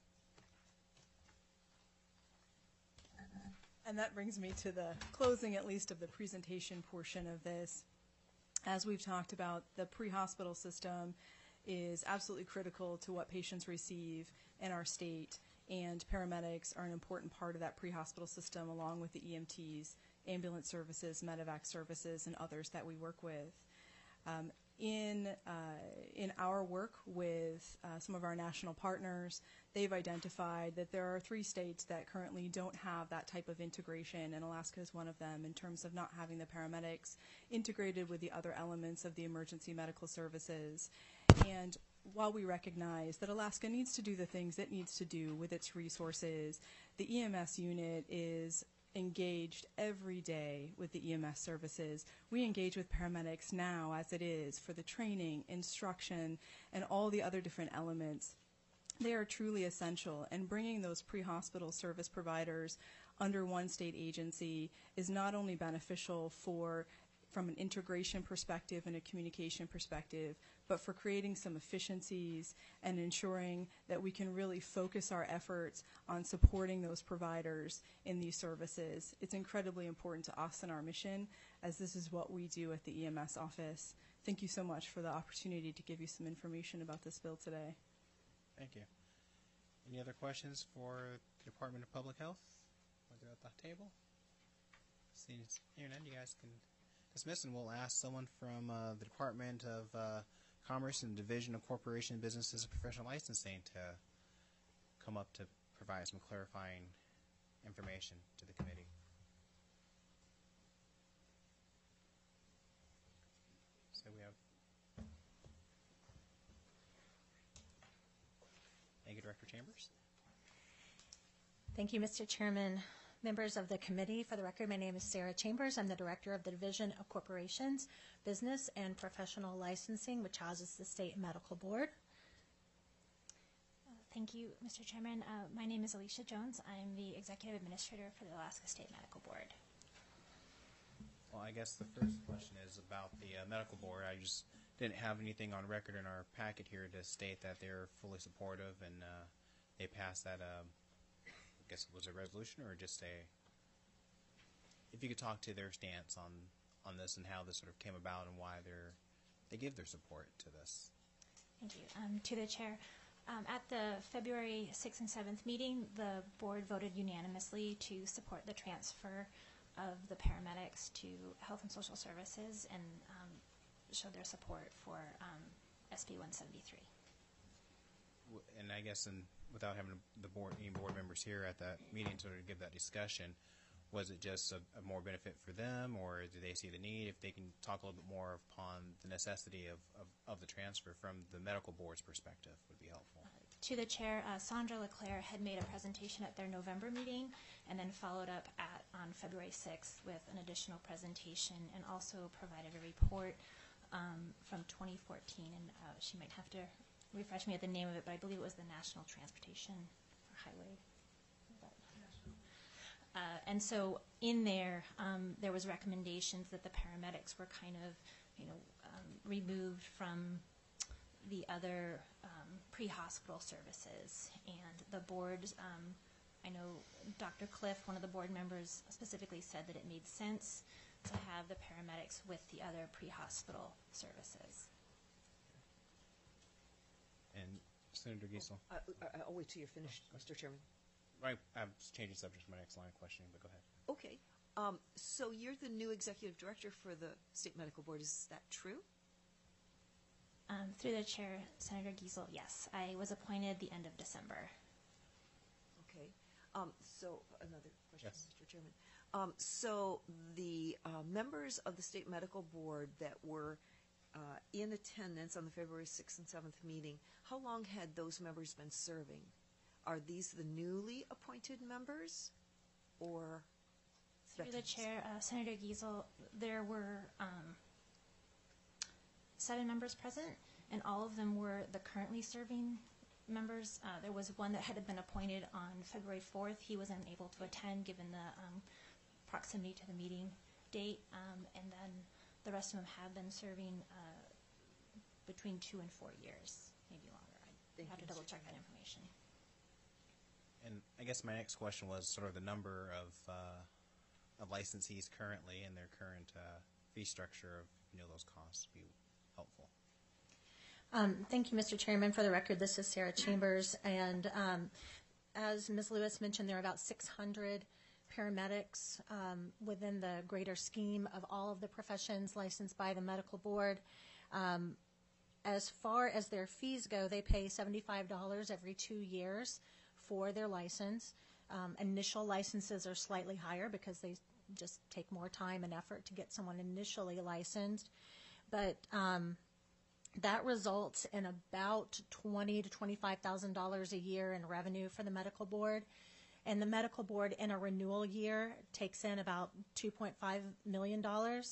And that brings me to the closing, at least, of the presentation portion of this. As we've talked about, the pre-hospital system is absolutely critical to what patients receive in our state, and paramedics are an important part of that pre-hospital system, along with the EMTs, ambulance services, medevac services, and others that we work with. In our work with some of our national partners, they've identified that there are 3 states that currently don't have that type of integration, and Alaska is one of them, in terms of not having the paramedics integrated with the other elements of the emergency medical services. And while we recognize that Alaska needs to do the things it needs to do with its resources, the EMS unit is engaged every day with the EMS services. We engage with paramedics now as it is for the training, instruction, and all the other different elements. They are truly essential, and bringing those pre-hospital service providers under one state agency is not only beneficial from an integration perspective and a communication perspective, but for creating some efficiencies and ensuring that we can really focus our efforts on supporting those providers in these services. It's incredibly important to us and our mission, as this is what we do at the EMS office. Thank you so much for the opportunity to give you some information about this bill today. Thank you. Any other questions for the Department of Public Health? Was there at the table? Seeing none, you guys can dismiss, and we'll ask someone from the Department of Commerce and Division of Corporation Businesses and Professional Licensing to come up to provide some clarifying information to the committee. So we have. Thank you, Director Chambers. Thank you, Mr. Chairman. Members of the committee, for the record, my name is Sarah Chambers. I'm the Director of the Division of Corporations, Business, and Professional Licensing, which houses the State Medical Board. Thank you, Mr. Chairman. My name is Alicia Jones. I'm the Executive Administrator for the Alaska State Medical Board. Well, I guess the first question is about the medical board. I just didn't have anything on record in our packet here to state that they're fully supportive and they passed that, I guess it was a resolution or just if you could talk to their stance on this and how this sort of came about and why they give their support to this. Thank you. To the Chair, at the February 6th and 7th meeting, the board voted unanimously to support the transfer of the paramedics to Health and Social Services and show their support for SB 173. And I guess, without having any board members here at that meeting to give that discussion, was it just a more benefit for them, or do they see the need? If they can talk a little bit more upon the necessity of the transfer from the medical board's perspective would be helpful. To the Chair, Sandra LeClaire had made a presentation at their November meeting and then followed up on February 6th with an additional presentation and also provided a report from 2014. And she might have to refresh me at the name of it, but I believe it was the National Transportation Highway. And so in there, there was recommendations that the paramedics were kind of, removed from the other pre-hospital services. And the board, I know Dr. Cliff, one of the board members, specifically said that it made sense to have the paramedics with the other pre-hospital services. And Senator Giesel. I'll wait till you're finished, Mr. Chairman. I'm changing subject to my next line of questioning, but go ahead. Okay. So you're the new executive director for the State Medical Board. Is that true? Through the chair, Senator Giesel, yes. I was appointed the end of December. Okay. So another question, Yes. Mr. Chairman. So the members of the State Medical Board that were in attendance on the February 6th and 7th meeting, how long had those members been serving? Are these the newly appointed members, or Through the veterans? chair, Senator Giesel, there were 7 members present, and all of them were the currently serving members. There was one that had been appointed on February 4th. He was unable to attend given the proximity to the meeting date, and then the rest of them have been serving between 2 and 4 years, maybe longer. I have to double check that information. And I guess my next question was sort of the number of licensees currently and their current fee structure of those costs would be helpful. Thank you, Mr. Chairman. For the record, this is Sarah Chambers, and as Ms. Lewis mentioned, there are about 600 paramedics within the greater scheme of all of the professions licensed by the medical board. As far as their fees go, they pay $75 every 2 years for their license. Initial licenses are slightly higher because they just take more time and effort to get someone initially licensed. But that results in about $20,000 to $25,000 a year in revenue for the medical board. And the medical board in a renewal year takes in about $2.5 million.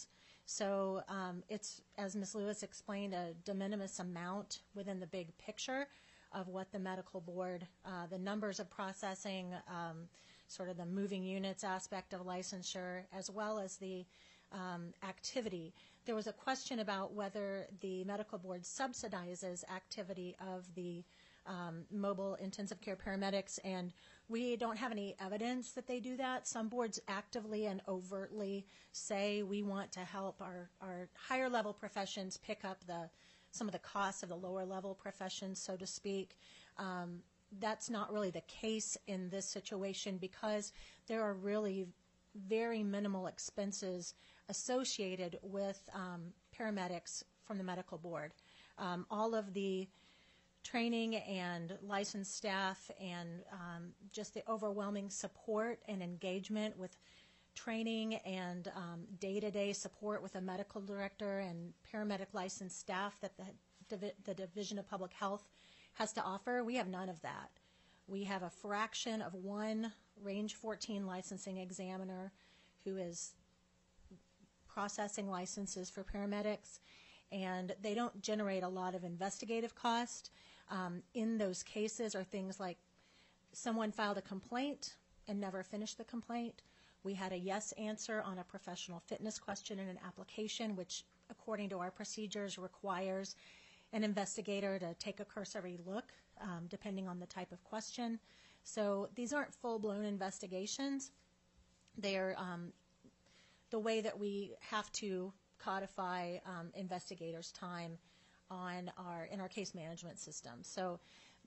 So it's, as Ms. Lewis explained, a de minimis amount within the big picture of what the medical board, the numbers of processing, sort of the moving units aspect of licensure, as well as the activity. There was a question about whether the medical board subsidizes activity of the mobile intensive care paramedics, and we don't have any evidence that they do that. Some boards actively and overtly say we want to help our higher level professions pick up some of the costs of the lower level professions, so to speak. That's not really the case in this situation because there are really very minimal expenses associated with paramedics from the medical board. All of the training and licensed staff and just the overwhelming support and engagement with training and day-to-day support with a medical director and paramedic licensed staff that the Division of Public Health has to offer, we have none of that. We have a fraction of one Range 14 licensing examiner who is processing licenses for paramedics, and they don't generate a lot of investigative cost. In those cases are things like someone filed a complaint and never finished the complaint. We had a yes answer on a professional fitness question in an application, which according to our procedures requires an investigator to take a cursory look depending on the type of question. So these aren't full-blown investigations. They're the way that we have to codify investigators' time in our case management system. So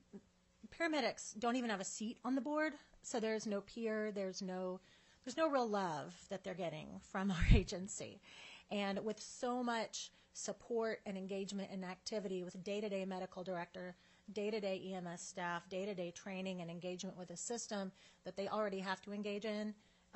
paramedics don't even have a seat on the board, so there's no peer, there's no real love that they're getting from our agency. And with so much support and engagement and activity with day-to-day medical director, day-to-day EMS staff, day-to-day training and engagement with the system that they already have to engage in,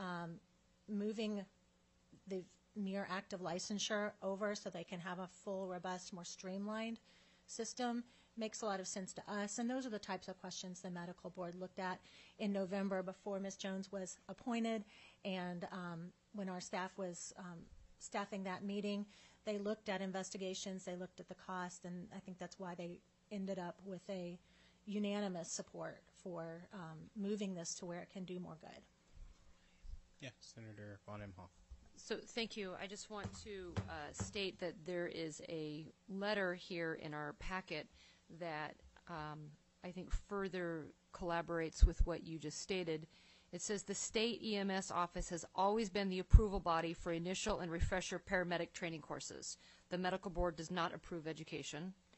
moving the mere active licensure over so they can have a full, robust, more streamlined system makes a lot of sense to us. And those are the types of questions the medical board looked at in November before Ms. Jones was appointed. And when our staff was staffing that meeting, they looked at investigations, they looked at the cost, and I think that's why they ended up with a unanimous support for moving this to where it can do more good. Yeah, Senator Von Imhoff. So thank you. I just want to state that there is a letter here in our packet that I think further collaborates with what you just stated. It says the state EMS office has always been the approval body for initial and refresher paramedic training courses. The medical board does not approve education.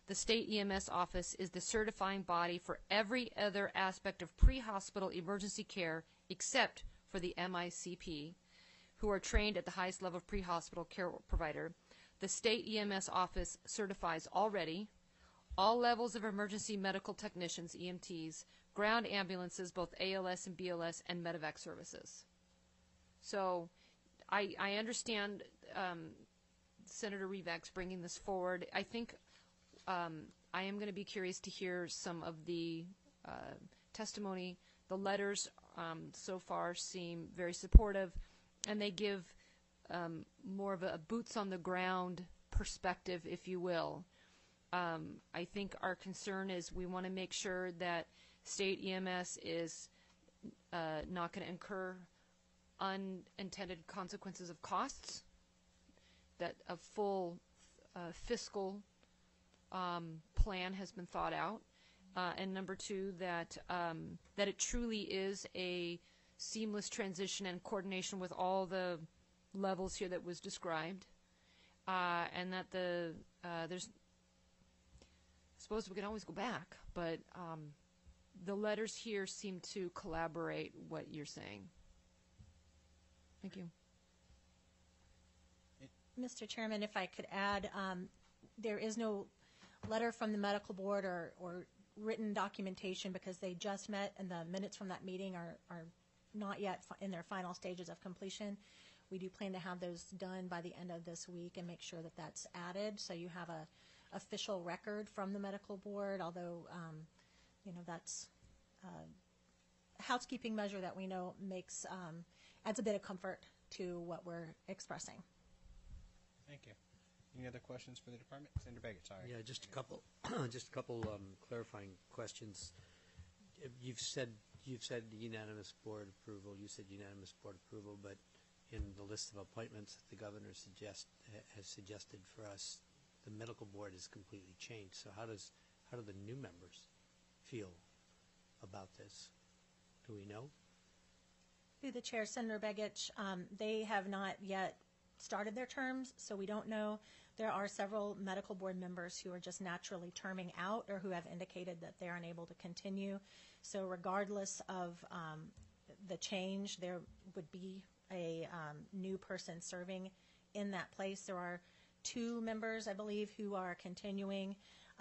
The state EMS office is the certifying body for every other aspect of pre-hospital emergency care except for the MICP, who are trained at the highest level of pre-hospital care provider. The state EMS office certifies already all levels of emergency medical technicians, EMTs, ground ambulances, both ALS and BLS, and medevac services. So I understand Senator Rivak's bringing this forward. I think I am going to be curious to hear some of the testimony. The letters so far seem very supportive, and they give more of a boots-on-the-ground perspective, if you will. I think our concern is we want to make sure that state EMS is not going to incur unintended consequences of costs, that a full fiscal plan has been thought out, and number two, that it truly is a seamless transition and coordination with all the levels here that was described, and that there's, I suppose we can always go back, but the letters here seem to collaborate what you're saying. Thank you. Mr. Chairman, if I could add, there is no letter from the medical board or written documentation because they just met and the minutes from that meeting are not yet in their final stages of completion. We do plan to have those done by the end of this week and make sure that that's added so you have a official record from the medical board, although that's a housekeeping measure that we know makes adds a bit of comfort to what we're expressing. Thank you. Any other questions for the department? Senator Beggett, sorry. Yeah, just a couple, clarifying questions. You've said unanimous board approval. You said unanimous board approval, but in the list of appointments that the governor has suggested for us, the medical board is completely changed. So how do the new members feel about this? Do we know? Through the chair, Senator Begich, they have not yet started their terms, so we don't know. There are several medical board members who are just naturally terming out or who have indicated that they're unable to continue. So regardless of the change, there would be a new person serving in that place. There are 2 members, I believe, who are continuing.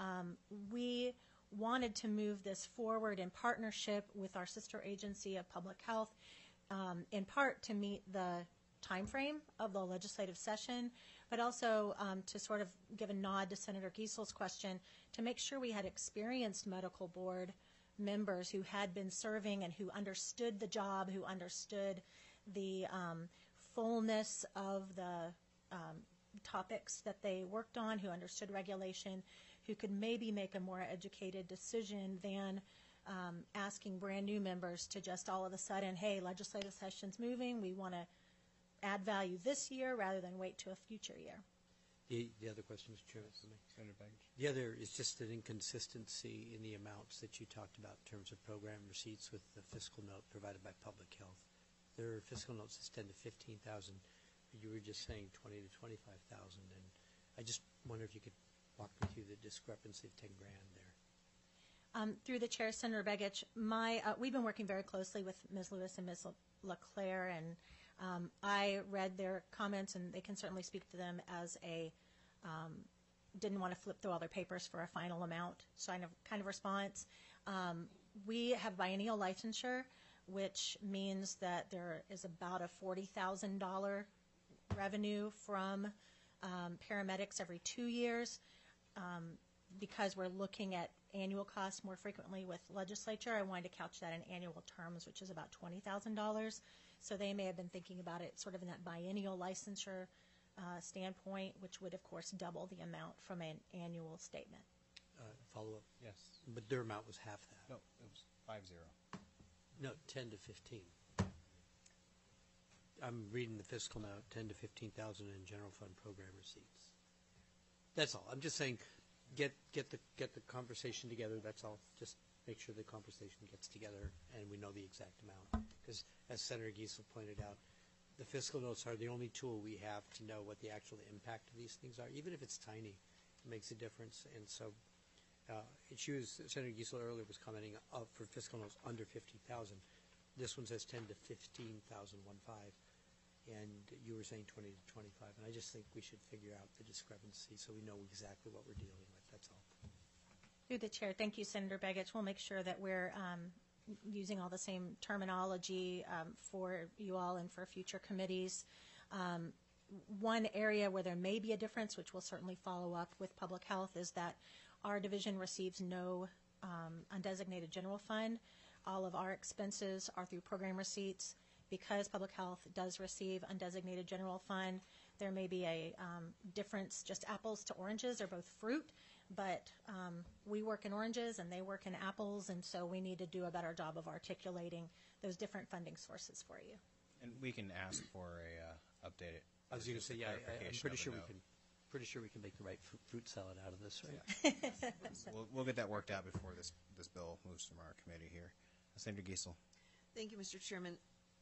We wanted to move this forward in partnership with our sister agency of public health, in part to meet the time frame of the legislative session, but also to sort of give a nod to Senator Giesel's question to make sure we had experienced medical board members who had been serving and who understood the job, who understood the fullness of the topics that they worked on, who understood regulation, who could maybe make a more educated decision than asking brand new members to just all of a sudden, hey, legislative session's moving, we want to add value this year rather than wait to a future year. The other question, Mr. Chairman, for me. Senator Beggett. The other is just an inconsistency in the amounts that you talked about in terms of program receipts with the fiscal note provided by public health. Their fiscal note says 10 to 15,000, but you were just saying 20 to 25,000, and I just wonder if you could walk me through the discrepancy of 10 grand there. Through the chair, Senator Begich, we've been working very closely with Ms. Lewis and Ms. LeClaire, and I read their comments, and they can certainly speak to them as didn't want to flip through all their papers for a final amount kind of response. We have biennial licensure, which means that there is about a $40,000 revenue from paramedics every 2 years. Because we're looking at annual costs more frequently with legislature, I wanted to couch that in annual terms, which is about $20,000. So they may have been thinking about it sort of in that biennial licensure standpoint, which would, of course, double the amount from an annual statement. Follow-up? Yes. But their amount was half that. No, it was 50. No, 10 to 15. I'm reading the fiscal note, 10 to 15,000 in general fund program receipts. That's all. I'm just saying, get the conversation together. That's all. Just make sure the conversation gets together and we know the exact amount. Because as Senator Giesel pointed out, the fiscal notes are the only tool we have to know what the actual impact of these things are. Even if it's tiny, makes a difference. And so Senator Giesel earlier was commenting for fiscal notes under 50,000. This one says 10 to 15,015, and you were saying 20 to 25. And I just think we should figure out the discrepancy so we know exactly what we're dealing with. That's all. Through the chair, thank you, Senator Begich. We'll make sure that we're using all the same terminology for you all and for future committees. One area where there may be a difference, which we'll certainly follow up with public health, is that our division receives no undesignated general fund. All of our expenses are through program receipts. Because public health does receive undesignated general fund, there may be a difference, just apples to oranges. They're both fruit, but we work in oranges and they work in apples, and so we need to do a better job of articulating those different funding sources for you. And we can ask for a updated. I was going to say, yeah, I'm clarification pretty of sure the we note. can. Pretty sure we can make the right fruit salad out of this, right? We'll get that worked out before this bill moves from our committee here. Senator Giesel. Thank you, Mr. Chairman.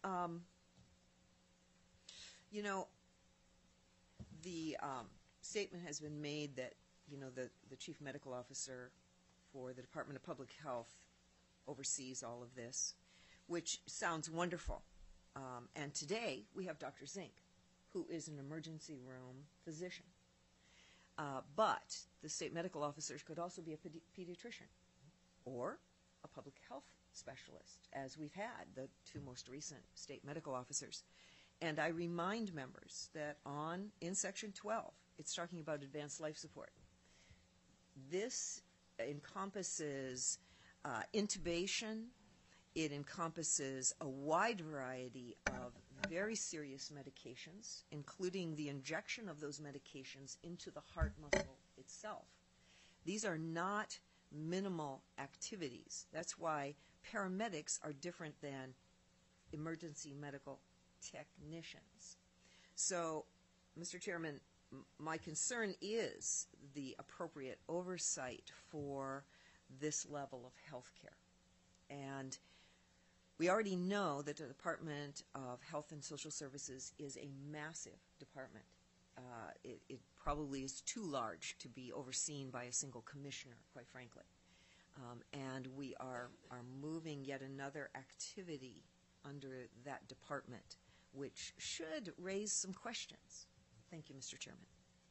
You know, the statement has been made that, you know, the chief medical officer for the Department of Public Health oversees all of this, which sounds wonderful. And today we have Dr. Zink, who is an emergency room physician. But the state medical officers could also be a pediatrician or a public health specialist, as we've had the two most recent state medical officers. And I remind members that in Section 12, it's talking about advanced life support. This encompasses intubation. It encompasses a wide variety of very serious medications, including the injection of those medications into the heart muscle itself. These are not minimal activities. That's why paramedics are different than emergency medical technicians. So, Mr. Chairman, my concern is the appropriate oversight for this level of health care. And we already know that the Department of Health and Social Services is a massive department. It probably is too large to be overseen by a single commissioner, quite frankly. And we are moving yet another activity under that department, which should raise some questions. Thank you, Mr. Chairman.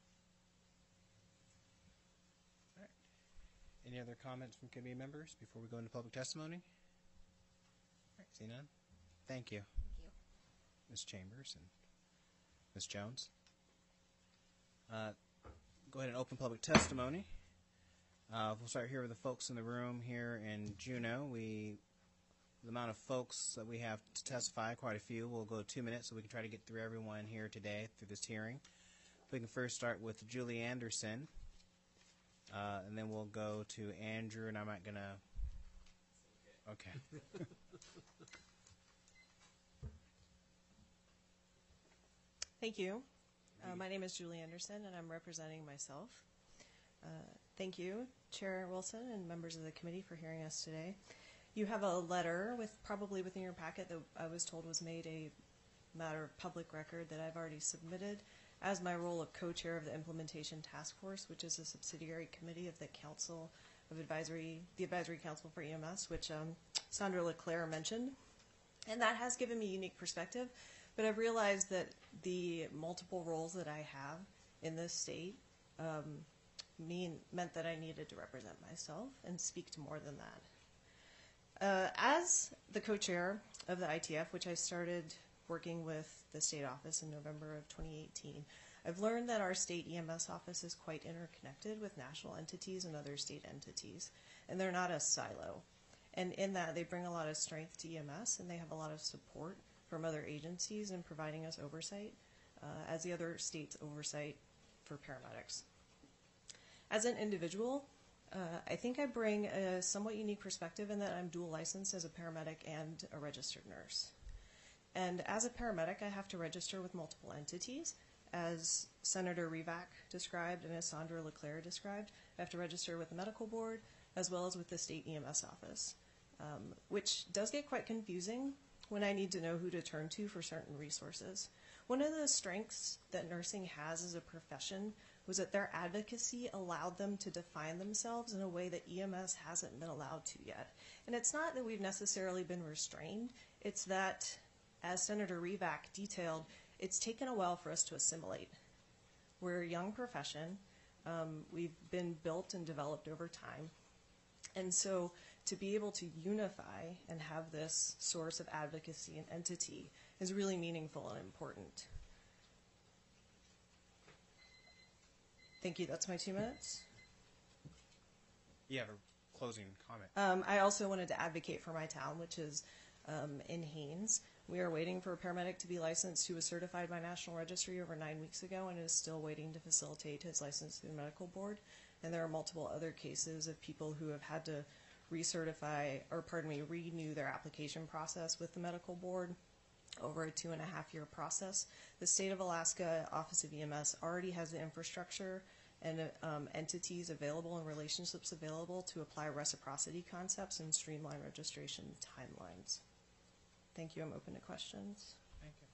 All right. Any other comments from committee members before we go into public testimony? All right, see none? Thank you. Thank you. Ms. Chambers and Ms. Jones. Go ahead and open public testimony. We'll start here with the folks in the room here in Juneau. The amount of folks that we have to testify, quite a few. We'll go 2 minutes so we can try to get through everyone here today through this hearing. We can first start with Julie Anderson, and then we'll go to Andrew, and I'm not going to... Okay. Thank you. My name is Julie Anderson, and I'm representing myself. Thank you, Chair Wilson and members of the committee, for hearing us today. You have a letter probably within your packet that I was told was made a matter of public record that I've already submitted as my role of co-chair of the Implementation Task Force, which is a subsidiary committee of the Council of the Advisory Council for EMS, which Sandra LeClaire mentioned. And that has given me unique perspective, but I've realized that the multiple roles that I have in this state meant that I needed to represent myself and speak to more than that. As the co-chair of the ITF, which I started working with the state office in November of 2018, I've learned that our state EMS office is quite interconnected with national entities and other state entities, and they're not a silo. And in that, they bring a lot of strength to EMS, and they have a lot of support from other agencies in providing us oversight, as the other states' oversight for paramedics. As an individual, I think I bring a somewhat unique perspective in that I'm dual licensed as a paramedic and a registered nurse. And as a paramedic, I have to register with multiple entities. As Senator Rivak described and as Sandra LeClaire described, I have to register with the medical board as well as with the state EMS office, which does get quite confusing when I need to know who to turn to for certain resources. One of the strengths that nursing has as a profession was that their advocacy allowed them to define themselves in a way that EMS hasn't been allowed to yet. And it's not that we've necessarily been restrained, it's that, as Senator Revak detailed, it's taken a while for us to assimilate. We're a young profession. We've been built and developed over time. And so to be able to unify and have this source of advocacy and entity is really meaningful and important. Thank you. That's my 2 minutes. You have a closing comment. I also wanted to advocate for my town, which is in Haines. We are waiting for a paramedic to be licensed who was certified by National Registry over 9 weeks ago and is still waiting to facilitate his license through the medical board. And there are multiple other cases of people who have had to renew their application process with the medical board over a 2.5-year process. The state of Alaska Office of EMS already has the infrastructure and entities available and relationships available to apply reciprocity concepts and streamline registration timelines. Thank you. I'm open to questions. Thank you.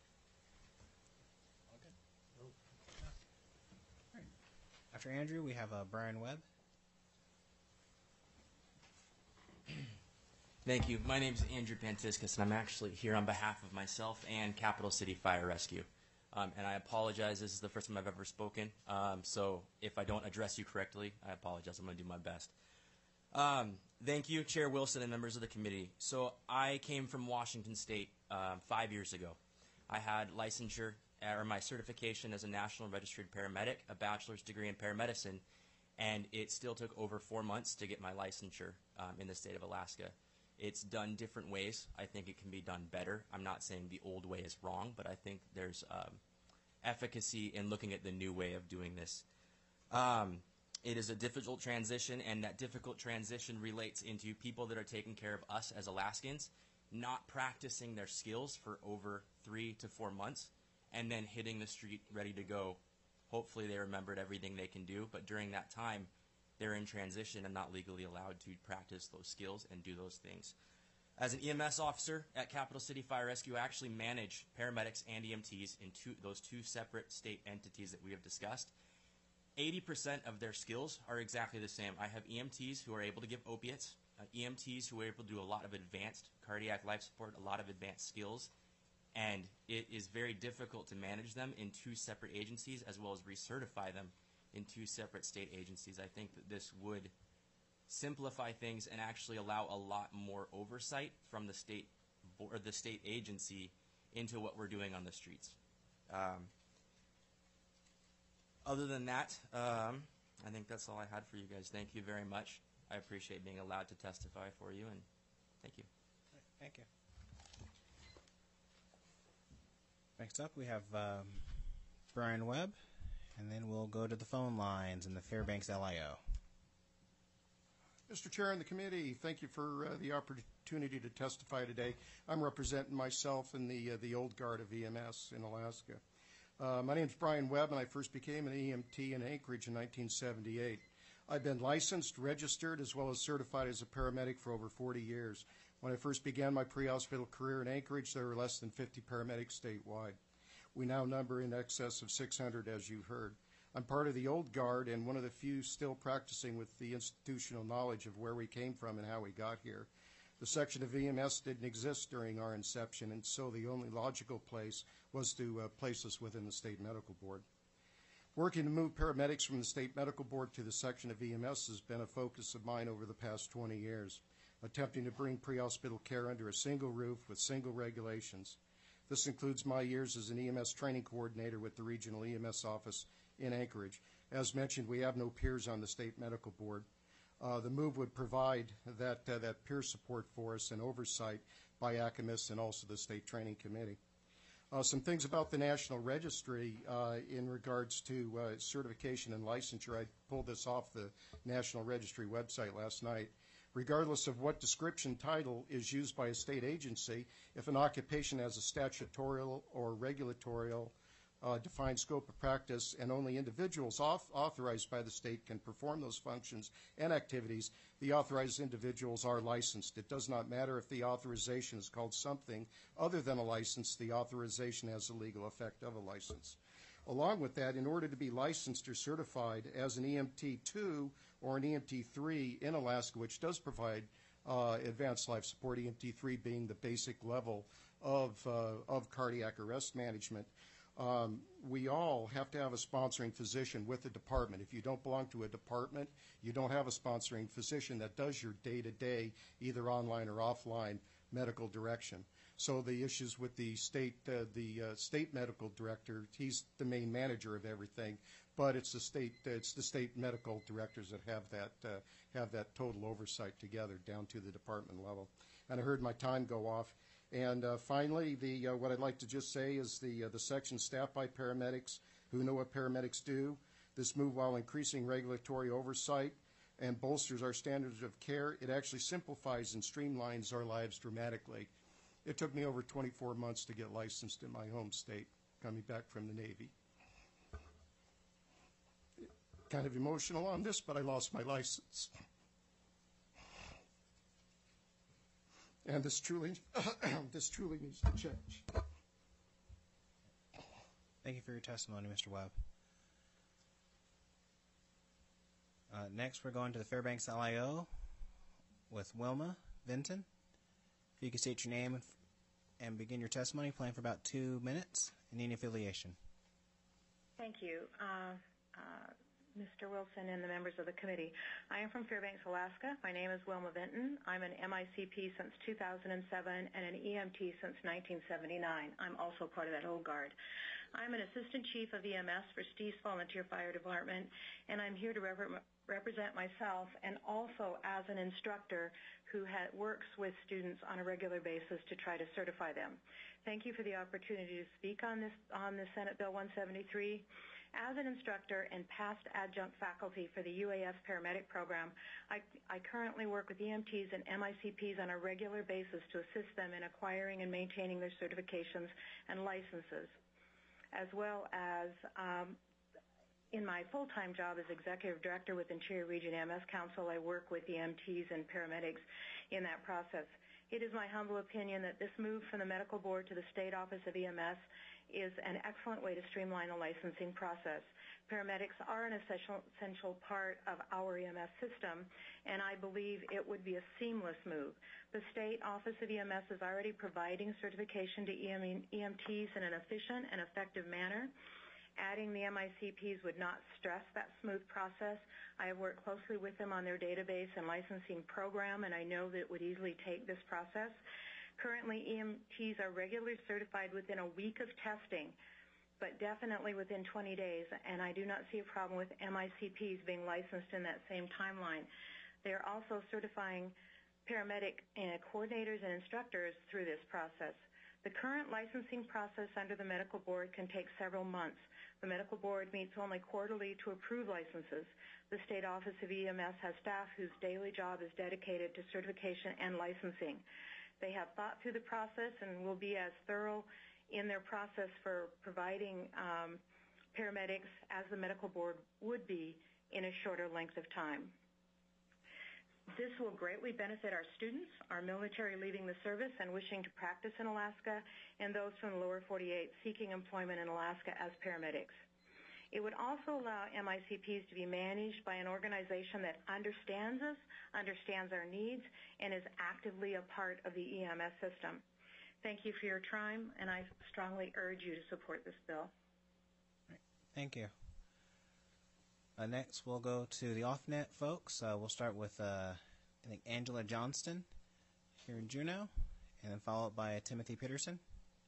All good? All right. After Andrew, we have Brian Webb. Thank you. My name is Andrew Pantiskas, and I'm actually here on behalf of myself and Capital City Fire Rescue. And I apologize. This is the first time I've ever spoken. So if I don't address you correctly, I apologize. I'm going to do my best. Thank you, Chair Wilson and members of the committee. So I came from Washington State 5 years ago. I had licensure, or my certification as a National Registered Paramedic, a bachelor's degree in paramedicine, and it still took over 4 months to get my licensure in the state of Alaska. It's done different ways. I think it can be done better. I'm not saying the old way is wrong, but I think there's efficacy in looking at the new way of doing this. It is a difficult transition, and that difficult transition relates into people that are taking care of us as Alaskans, not practicing their skills for over 3 to 4 months, and then hitting the street ready to go. Hopefully they remembered everything they can do, but during that time, they're in transition and not legally allowed to practice those skills and do those things. As an EMS officer at Capital City Fire Rescue, I actually manage paramedics and EMTs in those two separate state entities that we have discussed. 80% of their skills are exactly the same. I have EMTs who are able to give opiates, EMTs who are able to do a lot of advanced cardiac life support, a lot of advanced skills, and it is very difficult to manage them in two separate agencies as well as recertify them in two separate state agencies. I think that this would simplify things and actually allow a lot more oversight from the state or the state agency into what we're doing on the streets. Other than that, I think that's all I had for you guys. Thank you very much. I appreciate being allowed to testify for you, and thank you. Thank you. Next up, we have Brian Webb, and then we'll go to the phone lines in the Fairbanks LIO. Mr. Chair and the committee, thank you for the opportunity to testify today. I'm representing myself and the old guard of EMS in Alaska. My name is Brian Webb, and I first became an EMT in Anchorage in 1978. I've been licensed, registered, as well as certified as a paramedic for over 40 years. When I first began my pre-hospital career in Anchorage, there were less than 50 paramedics statewide. We now number in excess of 600, as you've heard. I'm part of the old guard and one of the few still practicing with the institutional knowledge of where we came from and how we got here. The section of EMS didn't exist during our inception, and so the only logical place was to place us within the State Medical Board. Working to move paramedics from the State Medical Board to the section of EMS has been a focus of mine over the past 20 years, attempting to bring pre-hospital care under a single roof with single regulations. This includes my years as an EMS training coordinator with the Regional EMS Office in Anchorage. As mentioned, we have no peers on the State Medical Board. The move would provide that peer support for us and oversight by ACAMIS and also the State Training Committee. Some things about the National Registry in regards to certification and licensure. I pulled this off the National Registry website last night. Regardless of what description title is used by a state agency, if an occupation has a statutorial or regulatorial defined scope of practice and only individuals authorized by the state can perform those functions and activities, the authorized individuals are licensed. It does not matter if the authorization is called something other than a license. The authorization has the legal effect of a license. Along with that, in order to be licensed or certified as an EMT2 or an EMT3 in Alaska, which does provide advanced life support, EMT3 being the basic level of cardiac arrest management, we all have to have a sponsoring physician with the department. If you don't belong to a department, you don't have a sponsoring physician that does your day-to-day, either online or offline, medical direction. So the issues with the state medical director, he's the main manager of everything, but it's the state medical directors that have that total oversight together down to the department level. And I heard my time go off. And finally, what I'd like to just say is the section staffed by paramedics who know what paramedics do. This move, while increasing regulatory oversight and bolsters our standards of care, it actually simplifies and streamlines our lives dramatically. It took me over 24 months to get licensed in my home state, coming back from the Navy. Kind of emotional on this, but I lost my license. And this truly needs to change. Thank you for your testimony, Mr. Webb. Next, we're going to the Fairbanks LIO with Wilma Vinton. If you could state your name and begin your testimony, plan for about 2 minutes, and any affiliation. Thank you, Mr. Wilson and the members of the committee. I am from Fairbanks, Alaska. My name is Wilma Vinton. I'm an MICP since 2007 and an EMT since 1979. I'm also part of that old guard. I'm an assistant chief of EMS for Steve's Volunteer Fire Department, and I'm here to represent myself and also as an instructor who works with students on a regular basis to try to certify them. Thank you for the opportunity to speak on this Senate Bill 173. As an instructor and past adjunct faculty for the UAF paramedic program, I currently work with EMTs and MICPs on a regular basis to assist them in acquiring and maintaining their certifications and licenses, as well as in my full-time job as executive director with Interior Region EMS Council. I work with EMTs and paramedics in that process. It is my humble opinion that this move from the medical board to the state office of EMS is an excellent way to streamline the licensing process. Paramedics are an essential part of our EMS system, and I believe it would be a seamless move. The state office of EMS is already providing certification to EMTs in an efficient and effective manner. Adding the MICPs would not stress that smooth process. I have worked closely with them on their database and licensing program, and I know that it would easily take this process. Currently, EMTs are regularly certified within a week of testing, but definitely within 20 days, and I do not see a problem with MICPs being licensed in that same timeline. They are also certifying paramedic coordinators and instructors through this process. The current licensing process under the medical board can take several months. The medical board meets only quarterly to approve licenses. The state office of EMS has staff whose daily job is dedicated to certification and licensing. They have thought through the process and will be as thorough in their process for providing paramedics as the medical board would be in a shorter length of time. This will greatly benefit our students, our military leaving the service and wishing to practice in Alaska, and those from the lower 48 seeking employment in Alaska as paramedics. It would also allow MICPs to be managed by an organization that understands us, understands our needs, and is actively a part of the EMS system. Thank you for your time, and I strongly urge you to support this bill. Thank you. Next, we'll go to the off-net folks. We'll start with, I think, Angela Johnston here in Juneau, and then followed by Timothy Peterson.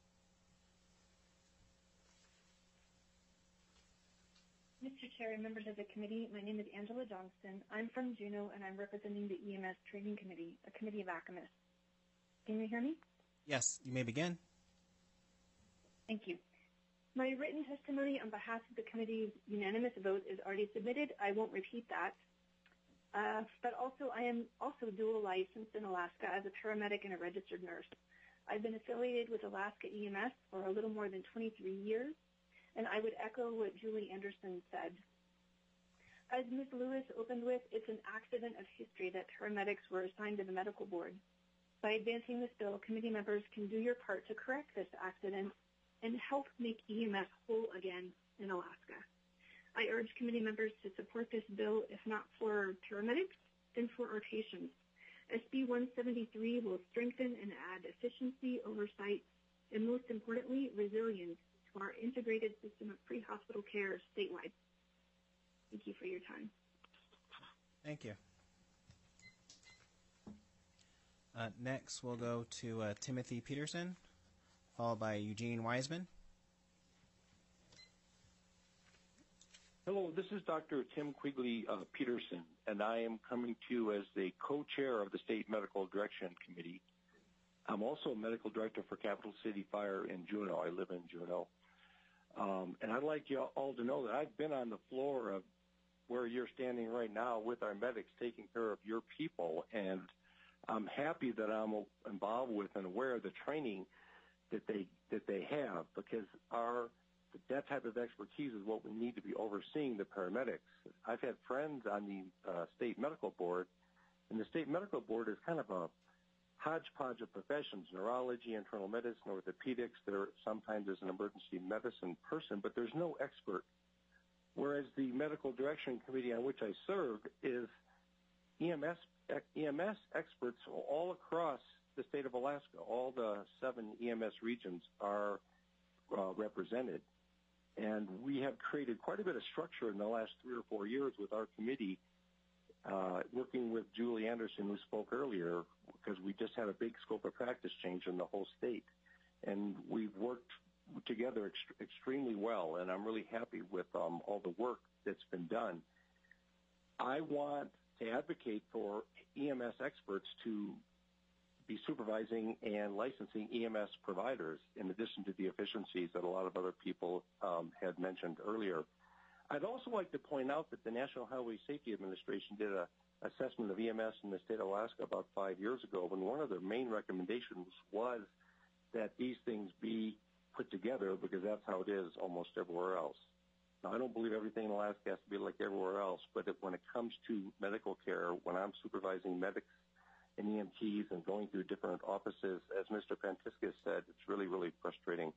Mr. Chair and members of the committee, my name is Angela Johnston. I'm from Juneau, and I'm representing the EMS Training Committee, a committee of ACAMIS. Can you hear me? Yes, you may begin. Thank you. My written testimony on behalf of the committee's unanimous vote is already submitted. I won't repeat that. But also, I am also dual licensed in Alaska as a paramedic and a registered nurse. I've been affiliated with Alaska EMS for a little more than 23 years, and I would echo what Julie Anderson said. As Ms. Lewis opened with, it's an accident of history that paramedics were assigned to the medical board. By advancing this bill, committee members can do your part to correct this accident and help make EMS whole again in Alaska. I urge committee members to support this bill, if not for paramedics, then for our patients. SB 173 will strengthen and add efficiency, oversight, and most importantly, resilience to our integrated system of pre-hospital care statewide. Thank you for your time. Thank you. Next, we'll go to Timothy Peterson, followed by Eugene Wiseman. Hello, this is Dr. Tim Quigley Peterson, and I am coming to you as the co-chair of the State Medical Direction Committee. I'm also a medical director for Capital City Fire in Juneau. I live in Juneau. And I'd like you all to know that I've been on the floor of where you're standing right now with our medics taking care of your people, and I'm happy that I'm involved with and aware of the training that they have, because that type of expertise is what we need to be overseeing the paramedics. I've had friends on the state medical board, and the state medical board is kind of a hodgepodge of professions: neurology, internal medicine, orthopedics. There sometimes is an emergency medicine person, but there's no expert. Whereas the medical direction committee on which I serve is EMS experts all across the state of Alaska. All the 7 EMS regions are represented. And we have created quite a bit of structure in the last 3 or 4 years with our committee, working with Julie Anderson, who spoke earlier, because we just had a big scope of practice change in the whole state. And we've worked together extremely well, and I'm really happy with all the work that's been done. I want to advocate for EMS experts to be supervising and licensing EMS providers, in addition to the efficiencies that a lot of other people had mentioned earlier. I'd also like to point out that the National Highway Safety Administration did an assessment of EMS in the state of Alaska about 5 years ago, and one of their main recommendations was that these things be put together, because that's how it is almost everywhere else. Now, I don't believe everything in Alaska has to be like everywhere else, but when it comes to medical care, when I'm supervising medics and EMTs and going through different offices, as Mr. Pantiskis said, it's really, really frustrating.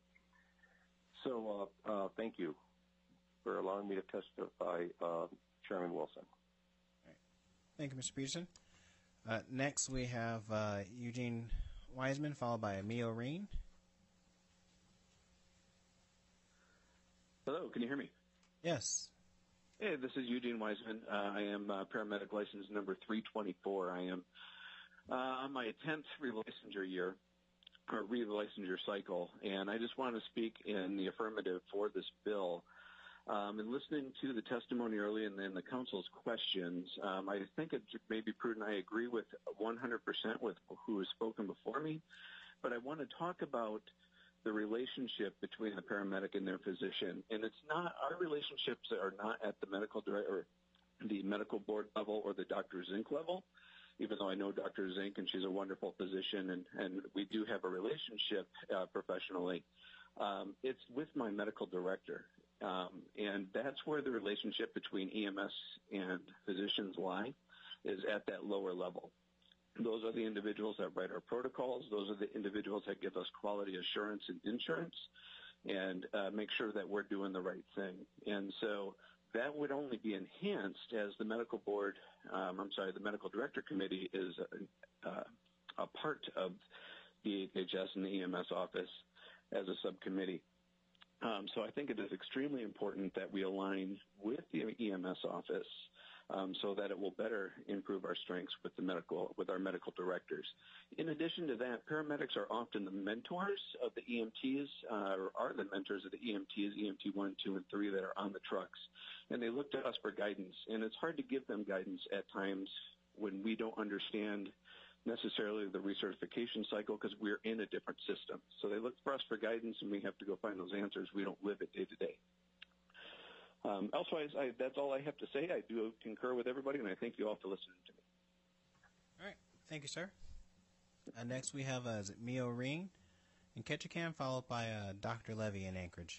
So thank you for allowing me to testify, Chairman Wilson. All right. Thank you, Mr. Peterson. Next, we have Eugene Wiseman, followed by Mio Reen. Hello, can you hear me? Yes. Hey, this is Eugene Wiseman. I am paramedic license number 324. I am on my 10th relicensure year, or relicensure cycle, and I just want to speak in the affirmative for this bill. In listening to the testimony early and then the council's questions, I think it may be prudent. I agree with 100% with who has spoken before me, but I want to talk about the relationship between the paramedic and their physician. And it's not, our relationships are not at the medical director, the medical board level, or the Dr. Zink level, even though I know Dr. Zink and she's a wonderful physician, and we do have a relationship professionally. It's with my medical director. And that's where the relationship between EMS and physicians lie, is at that lower level. Those are the individuals that write our protocols. Those are the individuals that give us quality assurance and insurance and make sure that we're doing the right thing. And so that would only be enhanced as the medical board, the medical director committee is a part of the HHS and the EMS office as a subcommittee. So I think it is extremely important that we align with the EMS office so that it will better improve our strengths with our medical directors. In addition to that, paramedics are often the mentors of the EMTs, or are the mentors of the EMTs, EMT 1, 2, and 3 that are on the trucks. And they look to us for guidance. And it's hard to give them guidance at times when we don't understand necessarily the recertification cycle, because we're in a different system. So they look for us for guidance, and we have to go find those answers. We don't live it day to day. Elsewise, that's all I have to say. I do concur with everybody, and I thank you all for listening to me. All right. Thank you, sir. Next, we have Mio Reen in Ketchikan, followed by Dr. Levy in Anchorage.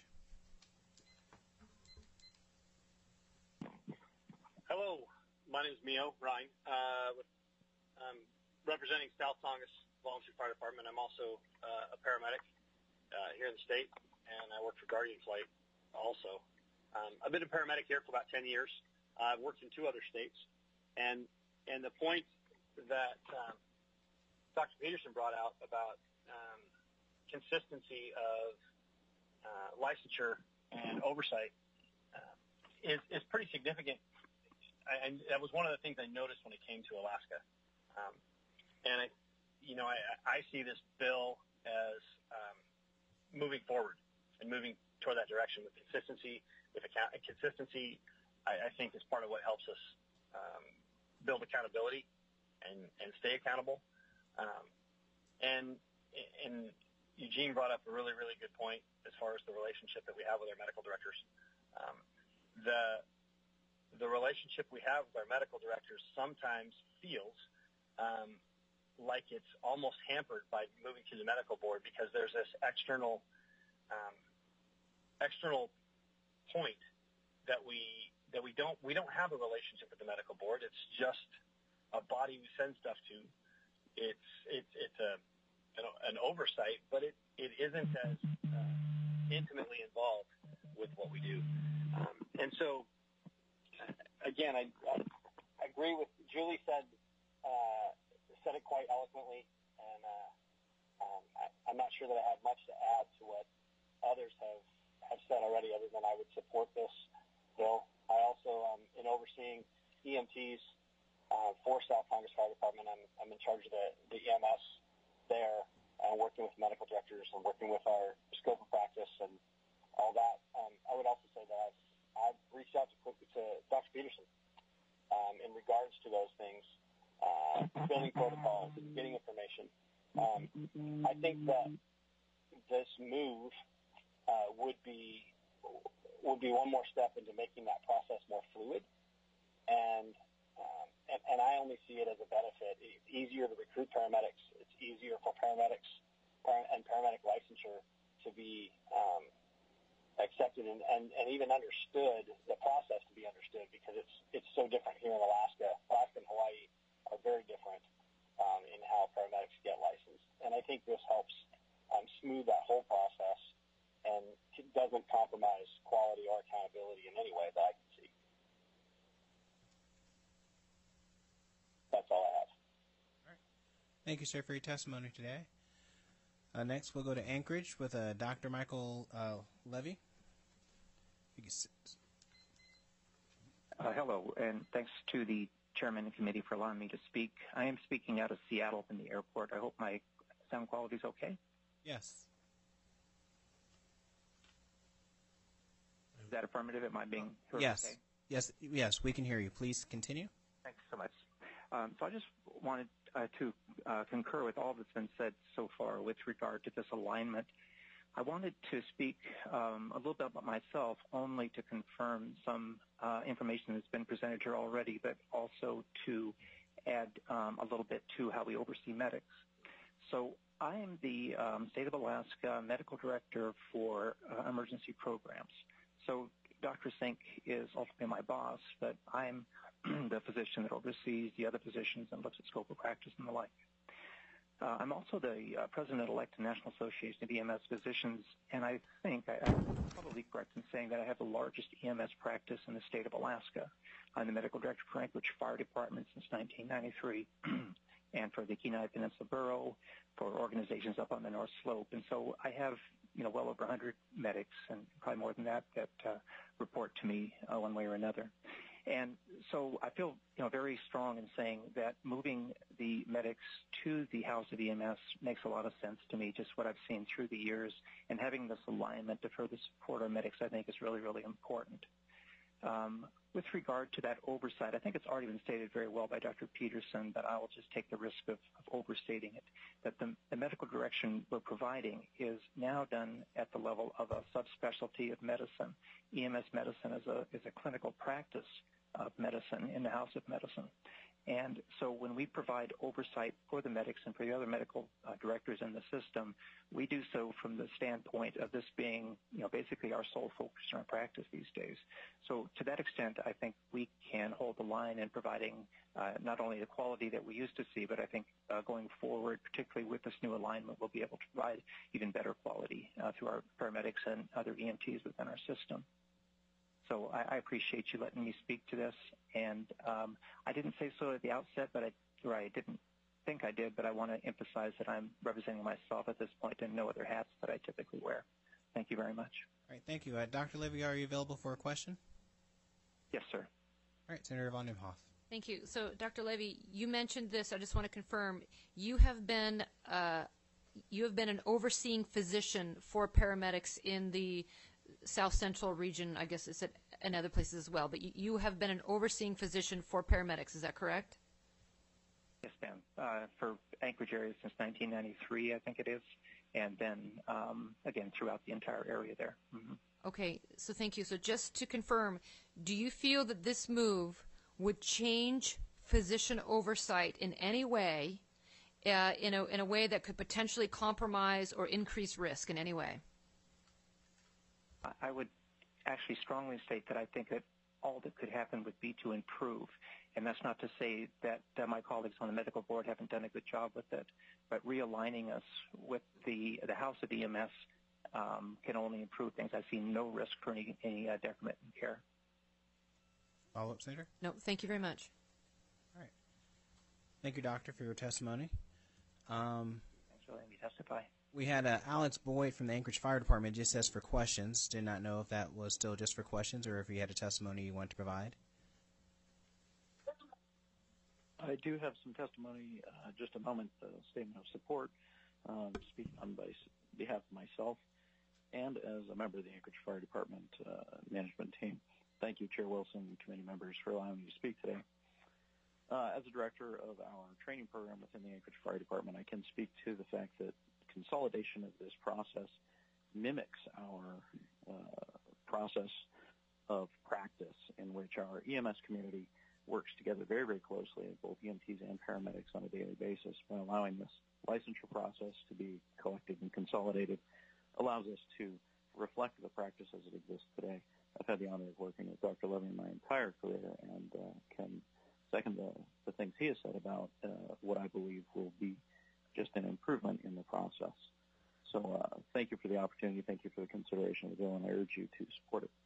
Hello. My name is Mio Reen. I'm representing South Tongass Volunteer Fire Department. I'm also a paramedic here in the state, and I work for Guardian Flight also. I've been a paramedic here for about 10 years. I've worked in 2 other states. And the point that Dr. Peterson brought out about consistency of licensure and oversight is pretty significant. And that was one of the things I noticed when it came to Alaska. And I see this bill as moving forward and moving toward that direction with consistency. Consistency, I think, is part of what helps us build accountability and stay accountable. And Eugene brought up a really, really good point as far as the relationship that we have with our medical directors. The relationship we have with our medical directors sometimes feels like it's almost hampered by moving to the medical board, because there's this external point that we don't have a relationship with the medical board. It's just a body we send stuff to. It's an oversight, but it isn't as intimately involved with what we do. And so, again, I agree with Julie said it quite eloquently, and I'm not sure that I have much to add to what others have said already, other than I would support this bill. I also, in overseeing EMTs for South Congress Fire Department, I'm in charge of the EMS there, working with medical directors and working with our scope of practice and all that. I would also say that I've reached out to Dr. Peterson in regards to those things, building protocols, getting information. I think that this move would be one more step into making that process more fluid, and I only see it as a benefit. It's easier to recruit paramedics. It's easier for paramedics and paramedic licensure to be accepted and even understood, the process to be understood, because it's so different here in Alaska. Alaska and Hawaii are very different in how paramedics get licensed. And I think this helps smooth that whole process, and it doesn't compromise quality or accountability in any way that I can see. That's all I have. All right. Thank you, sir, for your testimony today. Next, we'll go to Anchorage with Dr. Michael Levy. Hello, and thanks to the chairman and committee for allowing me to speak. I am speaking out of Seattle from the airport. I hope my sound quality is okay. Yes. Is that affirmative? Am I being heard yes. okay? Yes, we can hear you. Please continue. Thanks so much. So I just wanted to concur with all that's been said so far with regard to this alignment. I wanted to speak a little bit about myself, only to confirm some information that's been presented here already, but also to add a little bit to how we oversee medics. So I am the State of Alaska Medical Director for emergency programs. So Dr. Sink is ultimately my boss, but I'm the physician that oversees the other physicians and looks at scope of practice and the like. I'm also the president-elect of the National Association of EMS Physicians, and I think I'm probably correct in saying that I have the largest EMS practice in the state of Alaska. I'm the medical director for Anchorage Fire Department since 1993, and for the Kenai Peninsula Borough, for organizations up on the North Slope. And so I have, well over 100 medics, and probably more than that report to me one way or another. And so I feel, very strong in saying that moving the medics to the House of EMS makes a lot of sense to me, just what I've seen through the years. And having this alignment to further support our medics, I think, is really, really important. With regard to that oversight, I think it's already been stated very well by Dr. Peterson, but I will just take the risk of overstating it, that the medical direction we're providing is now done at the level of a subspecialty of medicine. EMS medicine is a clinical practice of medicine in the House of Medicine. And so when we provide oversight for the medics and for the other medical directors in the system, we do so from the standpoint of this being, basically our sole focus in our practice these days. So to that extent, I think we can hold the line in providing not only the quality that we used to see, but I think going forward, particularly with this new alignment, we'll be able to provide even better quality through our paramedics and other EMTs within our system. So I appreciate you letting me speak to this. And I didn't say so at the outset, but I didn't think I did, but I want to emphasize that I'm representing myself at this point and no other hats that I typically wear. Thank you very much. All right, thank you. Dr. Levy, are you available for a question? Yes, sir. All right, Senator von Imhoff. Thank you. So, Dr. Levy, you mentioned this. I just want to confirm. You have been an overseeing physician for paramedics in the South Central region. I guess it's in other places as well. But you have been an overseeing physician for paramedics. Is that correct? Yes, ma'am. For Anchorage area since 1993, I think it is, and then again throughout the entire area there. Mm-hmm. Okay, so thank you. So just to confirm, do you feel that this move would change physician oversight in any way, in a way that could potentially compromise or increase risk in any way? I would actually strongly state that I think that all that could happen would be to improve. And that's not to say that my colleagues on the medical board haven't done a good job with it, but realigning us with the House of EMS can only improve things. I see no risk for any decrement in care. Follow-up, Senator? No, thank you very much. All right. Thank you, Doctor, for your testimony. Thanks for letting me testify. We had Alex Boyd from the Anchorage Fire Department just asked for questions. Did not know if that was still just for questions or if you had a testimony you wanted to provide. I do have some testimony, just a moment, a statement of support, speaking on behalf of myself and as a member of the Anchorage Fire Department management team. Thank you, Chair Wilson and committee members, for allowing me to speak today. As a director of our training program within the Anchorage Fire Department, I can speak to the fact that consolidation of this process mimics our process of practice in which our EMS community works together very, very closely, both EMTs and paramedics on a daily basis. By allowing this licensure process to be collected and consolidated allows us to reflect the practice as it exists today. I've had the honor of working with Dr. Levy my entire career and can second the things he has said about what I believe will be just an improvement in the process. So thank you for the opportunity. Thank you for the consideration of the bill, and I urge you to support it.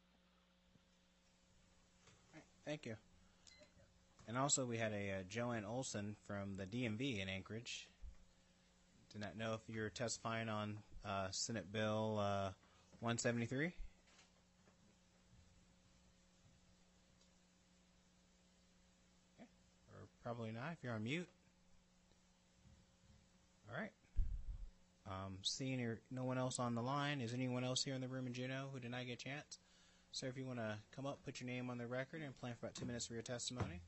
Thank you. And also we had a Joanne Olson from the DMV in Anchorage. Did not know if you're testifying on Senate Bill 173. Okay. Or probably not if you're on mute. All right. Seeing no one else on the line, is anyone else here in the room in Juneau who did not get a chance? Sir, if you want to come up, put your name on the record, and plan for about 2 minutes for your testimony.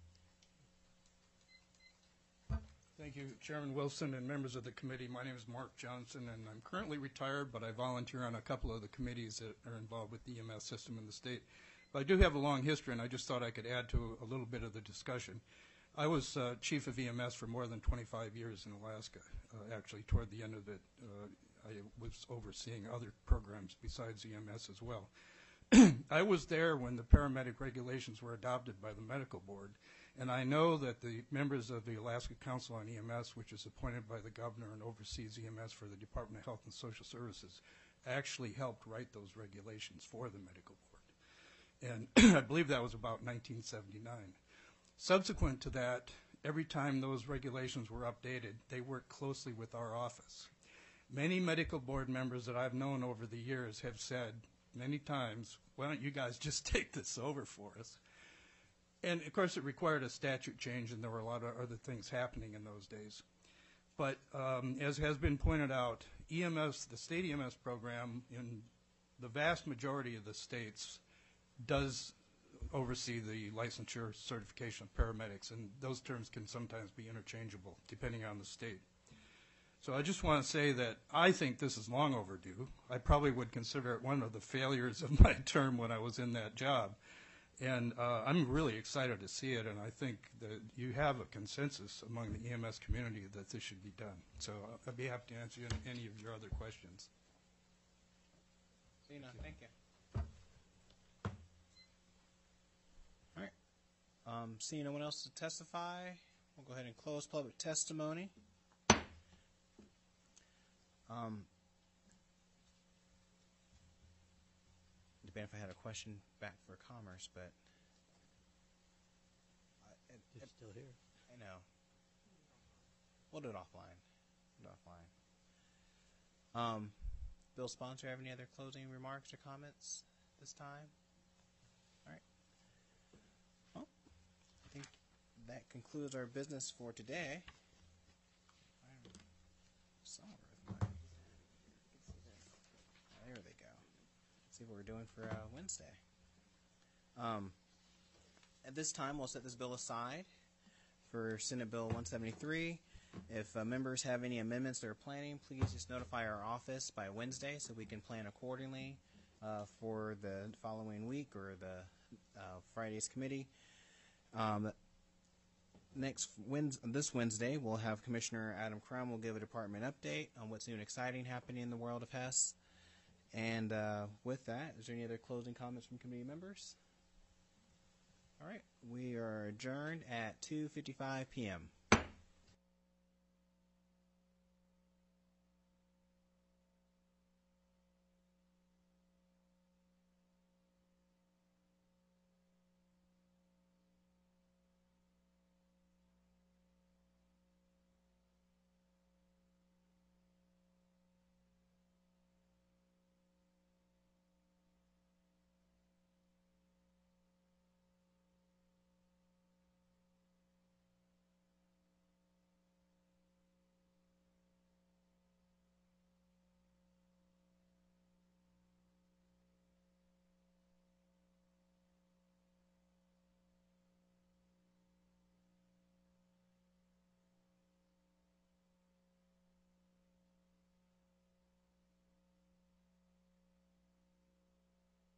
Thank you, Chairman Wilson and members of the committee. My name is Mark Johnson, and I'm currently retired, but I volunteer on a couple of the committees that are involved with the EMS system in the state. But I do have a long history, and I just thought I could add to a little bit of the discussion. I was chief of EMS for more than 25 years in Alaska. Actually, toward the end of it, I was overseeing other programs besides EMS as well. I was there when the paramedic regulations were adopted by the medical board, and I know that the members of the Alaska Council on EMS, which is appointed by the governor and oversees EMS for the Department of Health and Social Services, actually helped write those regulations for the medical board. And I believe that was about 1979. Subsequent to that, every time those regulations were updated, they worked closely with our office. Many medical board members that I've known over the years have said many times, why don't you guys just take this over for us? And, of course, it required a statute change, and there were a lot of other things happening in those days. But as has been pointed out, EMS, the state EMS program in the vast majority of the states does oversee the licensure certification of paramedics, and those terms can sometimes be interchangeable depending on the state. So I just want to say that I think this is long overdue. I probably would consider it one of the failures of my term when I was in that job. And I'm really excited to see it, and I think that you have a consensus among the EMS community that this should be done. So I'd be happy to answer any of your other questions. Sina, thank you. All right. Seeing no one else to testify, we'll go ahead and close public testimony. Ben, if I had a question back for Commerce, but It's still here. I know. We'll do it offline. Bill sponsor, have any other closing remarks or comments this time? All right. Well, I think that concludes our business for today. There they go. Let's see what we're doing for Wednesday. At this time, we'll set this bill aside for Senate Bill 173. If members have any amendments they're planning, please just notify our office by Wednesday so we can plan accordingly for the following week or the Friday's committee. This Wednesday, we'll have Commissioner Adam Crum will give a department update on what's new and exciting happening in the world of HES. And with that, is there any other closing comments from committee members? All right, we are adjourned at 2:55 p.m.